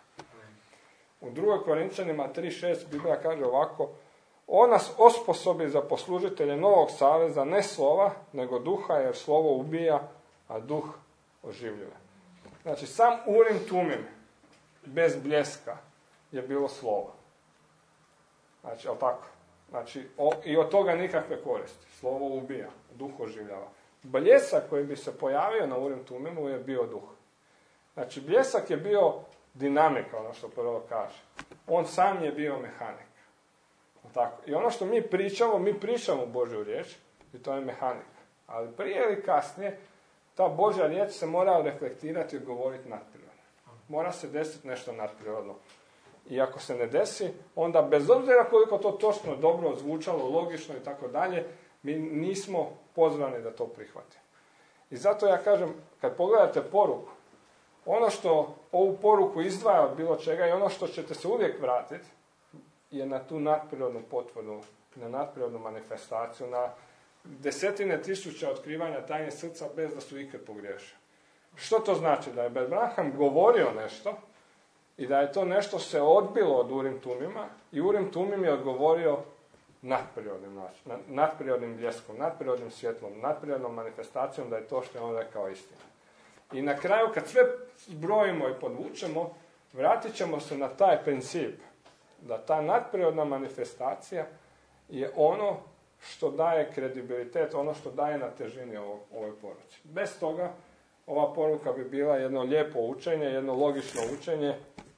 U drugoj Korinčanima tri šest Biblija kaže ovako: on nas osposobi za poslužitelje novog saveza, ne slova, nego duha, jer slovo ubija, a duh oživljuje. Znači, sam Urim Tumim bez bljeska je bilo slovo. Znači, ali tako? Znači, o, i od toga nikakve koristi. Slovo ubija, duh oživljava. Bljesak koji bi se pojavio na Urim Tumimu je bio duh. Znači, bljesak je bio dinamika, ono što prvo kaže. On sam je bio mehanik. Tako. I ono što mi pričamo, mi pričamo Božju riječ, i to je mehanika. Ali prije ili kasnije, ta Božja riječ se mora reflektirati i odgovoriti nadprirodno. Mora se desiti nešto nadprirodno. I ako se ne desi, onda bez obzira koliko to točno dobro zvučalo, logično i tako dalje, mi nismo pozvani da to prihvatimo. I zato ja kažem, kad pogledate poruku, ono što ovu poruku izdvaja od bilo čega i ono što ćete se uvijek vratiti, je na tu nadprirodnu potvrdu, na nadprirodnu manifestaciju, na desetine tisuća otkrivanja tajne srca bez da su ikad pogriješili. Što to znači? Da je Abraham govorio nešto i da je to nešto se odbilo od Urim Tumima i Urim Tumim je odgovorio nadprirodnim, nadprirodnim bljeskom, nadprirodnim svjetlom, nadprirodnom manifestacijom da je to što je on rekao istina. I na kraju, kad sve zbrojimo i podvučemo, vratit ćemo se na taj princip da ta nadprirodna manifestacija je ono što daje kredibilitet, ono što daje na težini ovoj, ovoj poruci. Bez toga ova poruka bi bila jedno lijepo učenje, jedno logično učenje,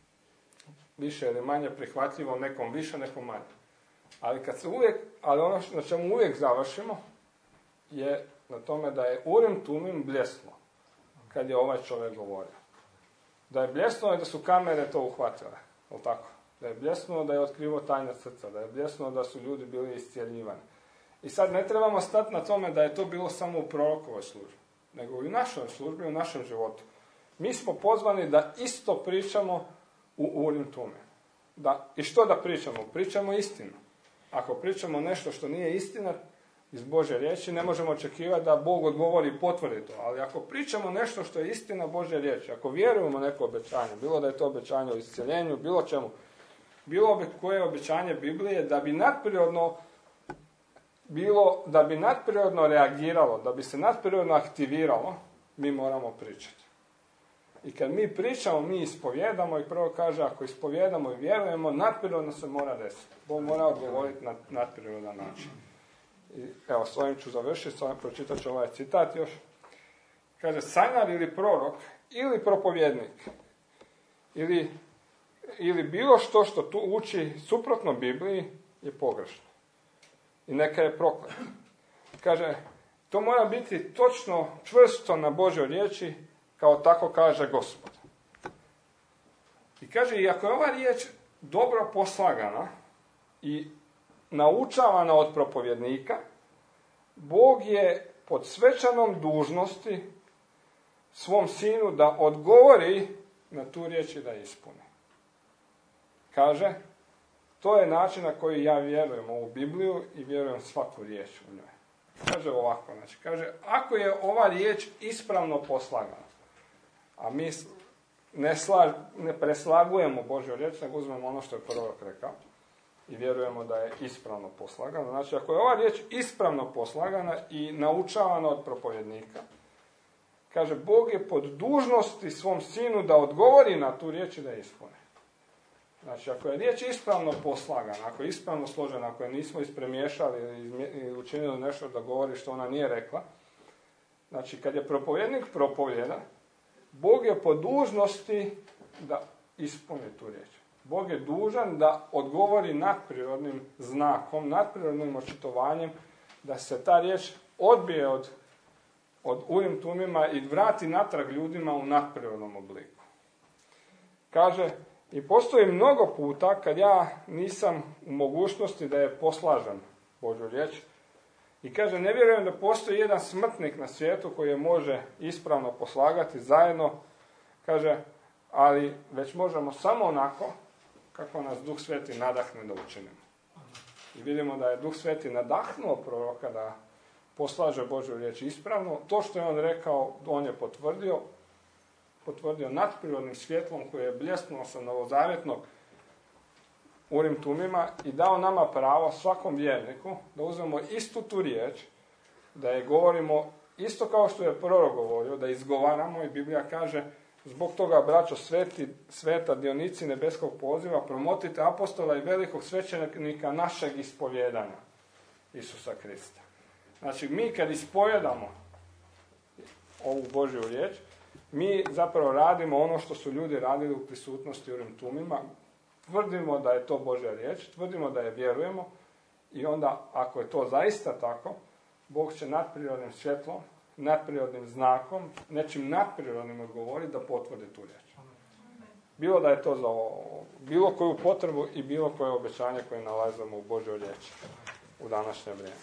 više ili manje prihvatljivo, nekom više, nekom manje. Ali kad se uvijek, ali ono na čemu uvijek završimo je na tome da je Urim Tumim bljesno kad je ovaj čovjek govorio. Da je bljesno i da su kamere to uhvatile, je li tako? Da je bljesno da je otkrivo tajna srca, da je bljesno da su ljudi bili iscijeljivani. I sad ne trebamo stati na tome da je to bilo samo u prorokovoj službi, nego i u našoj službi, u našem životu. Mi smo pozvani da isto pričamo u Urim Tumim. Da, i što da pričamo? Pričamo istinu. Ako pričamo nešto što nije istina iz Božje riječi, ne možemo očekivati da Bog odgovori i potvrdi to. Ali ako pričamo nešto što je istina Božje riječi, ako vjerujemo neko obećanje, bilo da je to obećanje o iscjeljenju, bilo čemu, bilo bi koje obećanje Biblije, da bi nadprirodno bilo, da bi nadprirodno reagiralo, da bi se nadprirodno aktiviralo, mi moramo pričati. I kad mi pričamo, mi ispovjedamo i prvo kaže, ako ispovjedamo i vjerujemo, nadprirodno se mora desiti. Bog mora odgovoriti na nadprirodan način. I evo, s ovim ću završiti, s ovim pročitat ću ovaj citat još. Kaže, sanjar ili prorok, ili propovjednik, ili, ili bilo što što tu uči suprotno Bibliji je pogrešno. I neka je proklet. Kaže, to mora biti točno, čvrsto na Božoj riječi, kao tako kaže Gospod. I kaže, i ako je ova riječ dobro poslagana i naučavana od propovjednika, Bog je pod svečanom dužnosti svom sinu da odgovori na tu riječ i da je ispuni. Kaže, to je način na koji ja vjerujem u Bibliju i vjerujem svaku riječ u njoj. Kaže ovako, znači, kaže, ako je ova riječ ispravno poslagana, a mi ne, slaž, ne preslagujemo Božju riječ, nego uzmemo ono što je prorok rekao i vjerujemo da je ispravno poslagana. Znači, ako je ova riječ ispravno poslagana i naučavana od propovjednika, kaže, Bog je pod dužnosti svom sinu da odgovori na tu riječ i da je ispuni. Znači, ako je riječ ispravno poslagana, ako je ispravno složena, ako je nismo ispremiješali ili učinili nešto da govori što ona nije rekla, znači, kad je propovjednik propovjeda, Bog je po dužnosti da ispuni tu riječ. Bog je dužan da odgovori nadprirodnim znakom, nadprirodnim očitovanjem, da se ta riječ odbije od, od Urim Tumima i vrati natrag ljudima u nadprirodnom obliku. Kaže, i postoji mnogo puta kad ja nisam u mogućnosti da je poslažem Božju riječ. I kaže, ne vjerujem da postoji jedan smrtnik na svijetu koji je može ispravno poslagati zajedno. Kaže, ali već možemo samo onako kako nas Duh Sveti nadahne da učinimo. I vidimo da je Duh Sveti nadahnuo proroka da poslaže Božju riječ ispravno. To što je on rekao, on je potvrdio. potvrdio nadprirodnim svjetlom koje je bljesnulo sa novozavjetnog Urim Tumima i dao nama pravo svakom vjerniku da uzmemo istu tu riječ, da je govorimo isto kao što je prorok govorio, da izgovaramo i Biblija kaže, zbog toga, braćo sveti, sveta dionici nebeskog poziva, promotite apostola i velikog svećenika našeg ispovjedanja Isusa Krista. Znači, mi kad ispovjedamo ovu Božju riječ, mi zapravo radimo ono što su ljudi radili u prisutnosti Urim Tumima, tvrdimo da je to Božja riječ, tvrdimo da je vjerujemo i onda, ako je to zaista tako, Bog će nadprirodnim svjetlom, nadprirodnim znakom, nečim nadprirodnim odgovoriti da potvrdi tu riječ. Bilo da je to za bilo koju potrebu i bilo koje obećanje koje nalazimo u Božjoj riječi u današnje vrijeme.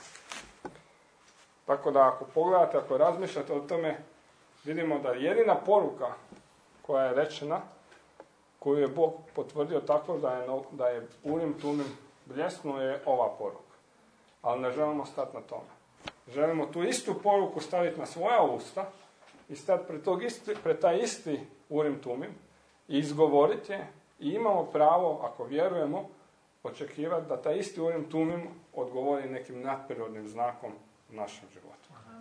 Tako da ako pogledate, ako razmišljate o tome, vidimo da jedina poruka koja je rečena, koju je Bog potvrdio tako da je, da je Urim Tumim bljesnuo, je ova poruka. Ali ne želimo stati na tome. Želimo tu istu poruku staviti na svoja usta i stati pred, tog isti, pred taj isti Urim Tumim i izgovoriti je i imamo pravo, ako vjerujemo, očekivati da taj isti Urim Tumim odgovori nekim nadprirodnim znakom u našem životu.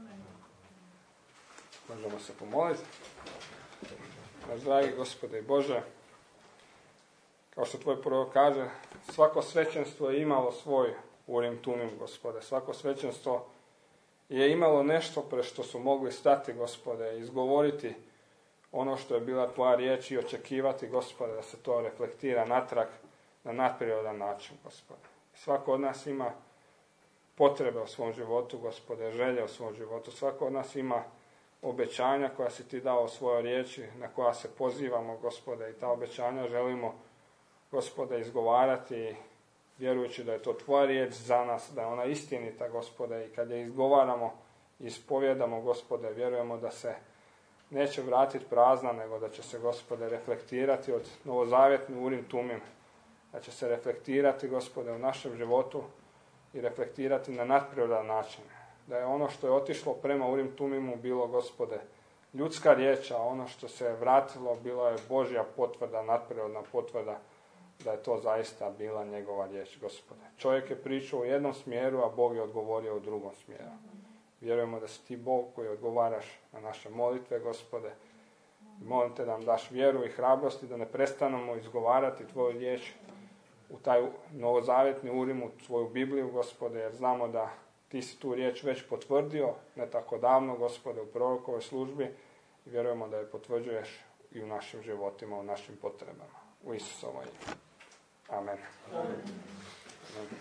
Možemo se pomoliti. Naš dragi Gospode i Bože, kao što tvoj prorok kaže, svako svećenstvo je imalo svoj Urim Tumim, Gospode. Svako svećenstvo je imalo nešto pre što su mogli stati, Gospode, i izgovoriti ono što je bila tvoja riječ i očekivati, Gospode, da se to reflektira natrag na nadprirodan način, Gospode. Svako od nas ima potrebe u svom životu, Gospode, želje u svom životu. Svako od nas ima obećanja koja si ti dao u svojoj riječi, na koja se pozivamo, Gospode, i ta obećanja želimo, Gospode, izgovarati, vjerujući da je to tvoja riječ za nas, da je ona istinita, Gospode, i kad je izgovaramo i ispovjedamo, Gospode, vjerujemo da se neće vratiti prazna, nego da će se, Gospode, reflektirati od novozavjetnim Urim Tumim, da će se reflektirati, Gospode, u našem životu i reflektirati na nadprirodan način. Da je ono što je otišlo prema Urim Tumimu bilo, Gospode, ljudska riječ, a ono što se vratilo bilo je Božja potvrda, nadprirodna potvrda da je to zaista bila njegova riječ, Gospode. Čovjek je pričao u jednom smjeru, a Bog je odgovorio u drugom smjeru. Vjerujemo da si ti Bog koji odgovaraš na naše molitve, Gospode. molim te da nam daš vjeru i hrabrosti da ne prestanemo izgovarati tvoju riječ u taj novozavjetni urim, u tvoju Bibliju, Gospode, jer znamo da ti si tu riječ već potvrdio, ne tako davno, Gospode, u prorokovoj službi i vjerujemo da je potvrđuješ i u našim životima, u našim potrebama. U Isusovo ime. Amen. Amen. Amen.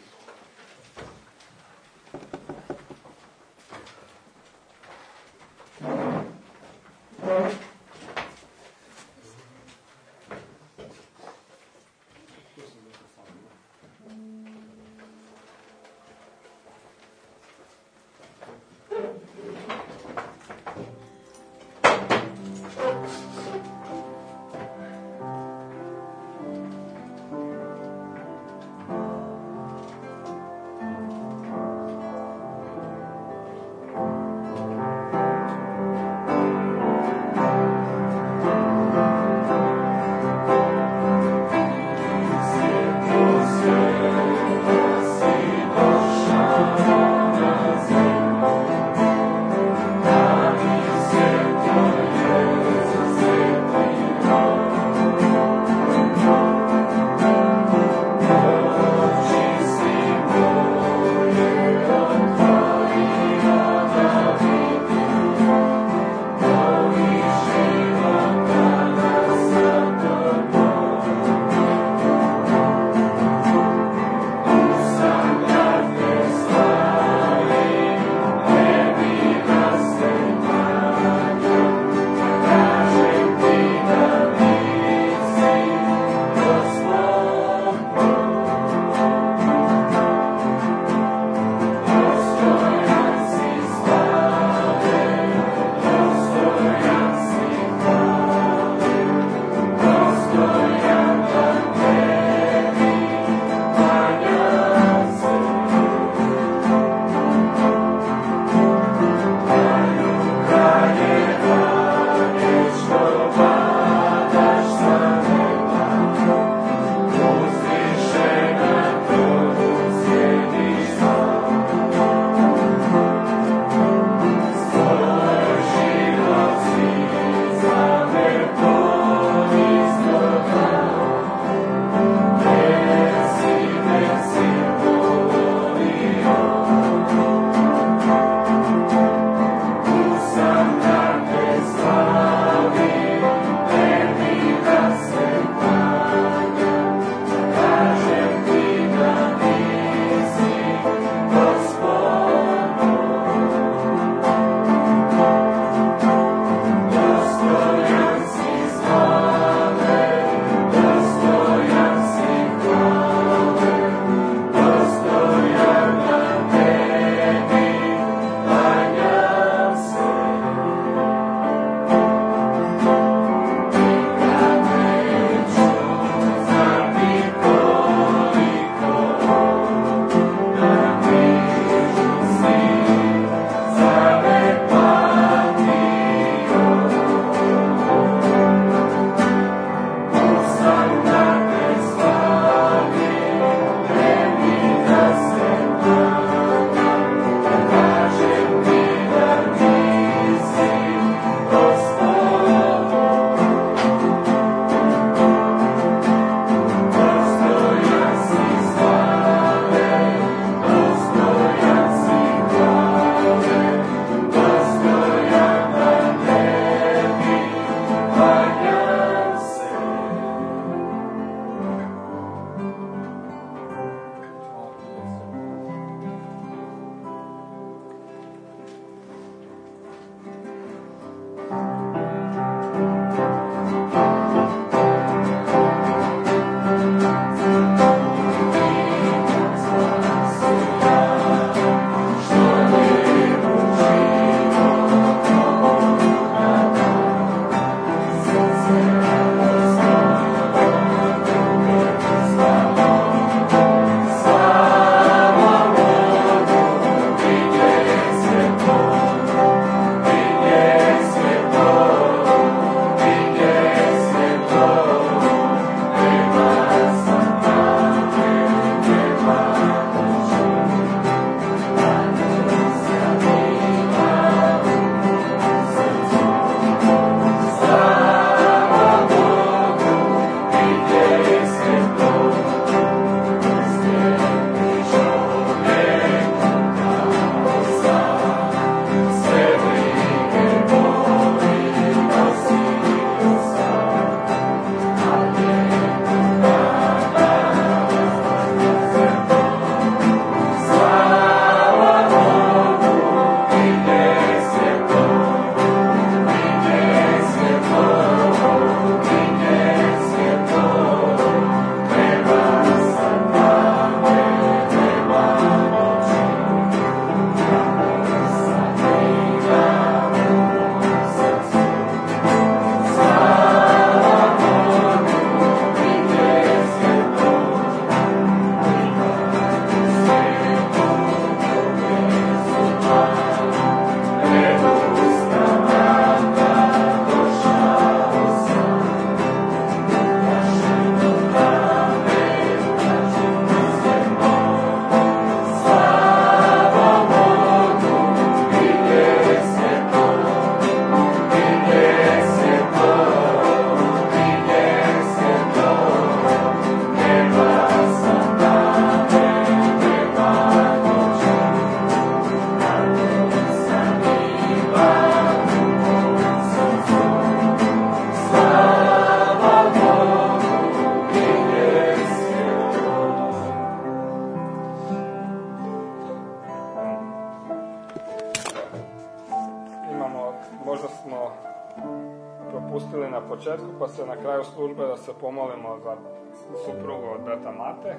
molili na početku, pa se na kraju službe da se pomolimo za suprugu od brata Mate.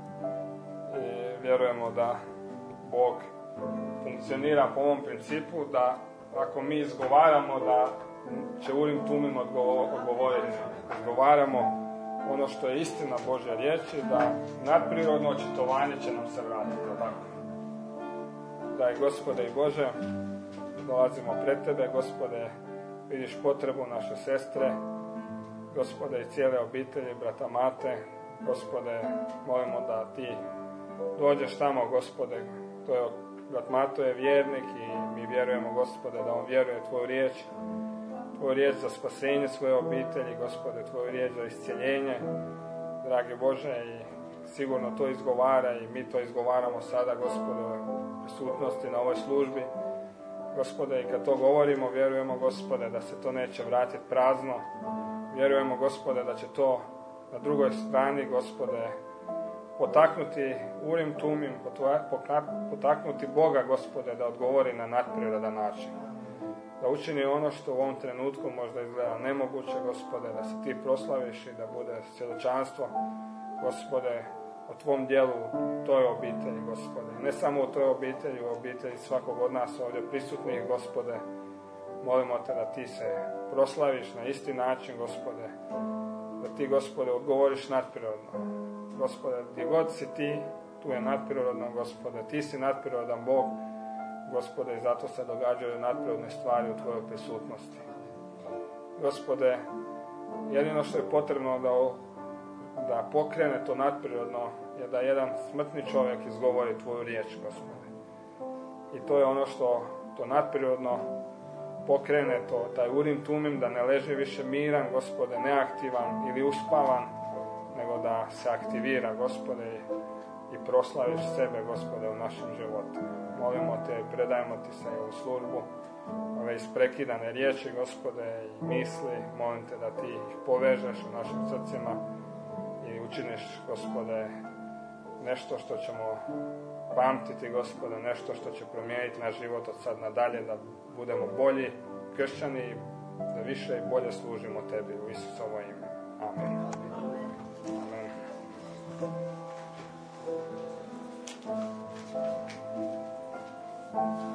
I vjerujemo da Bog funkcionira po ovom principu da ako mi izgovaramo da će Urim Tumim odgovoriti. Izgovaramo ono što je istina Božja riječi, da nadprirodno očitovanje će nam se vratiti. Tako. Daj Gospode i Bože, dolazimo pred Tebe, Gospode, vidiš potrebu naše sestre, Gospode i cijele obitelji, brata Mate, Gospode, molimo da Ti dođeš tamo, Gospode, to je, brat Mato je vjernik i mi vjerujemo, Gospode, da on vjeruje Tvoju riječ, Tvoju riječ za spasenje svoje obitelji, Gospode, Tvoju riječ za iscjeljenje, dragi Bože, i sigurno to izgovara i mi to izgovaramo sada, Gospode, u prisutnosti na ovoj službi. Gospode, i kad to govorimo, vjerujemo, Gospode, da se to neće vratiti prazno. Vjerujemo, Gospode, da će to na drugoj strani, Gospode, potaknuti Urim Tumim, potaknuti Boga, Gospode, da odgovori na nadprirodan način. Da učini ono što u ovom trenutku možda izgleda nemoguće, Gospode, da se Ti proslaviš i da bude svjedočanstvo, Gospode, o Tvom djelu u toj obitelji, Gospode. Ne samo u toj obitelji, u obitelji svakog od nas ovdje prisutnih, Gospode. Molimo Te da Ti se proslaviš na isti način, Gospode. Da Ti, Gospode, odgovoriš nadprirodno. Gospode, gdje god si Ti, tu je nadprirodno, Gospode. Ti si nadprirodan Bog, Gospode, i zato se događaju nadprirodne stvari u Tvojoj prisutnosti. Gospode, jedino što je potrebno da da pokrene to nadprirodno je da jedan smrtni čovjek izgovori Tvoju riječ, Gospode. I to je ono što to nadprirodno pokrene, to, taj Urim Tumim, da ne leži više miran, Gospode, neaktivan ili uspavan, nego da se aktivira, Gospode, i proslaviš sebe, Gospode, u našem životu. Molimo Te i predajemo Ti se u službu ove isprekidane riječi, Gospode, i misli. Molim Te da Ti ih povežeš u našim srcima i učiniš, Gospode, nešto što ćemo pamtiti, Gospode, nešto što će promijeniti naš život od sad nadalje, da budemo bolji kršćani i da više i bolje služimo Tebi u Isusovo ime. Amen. Amen. Amen.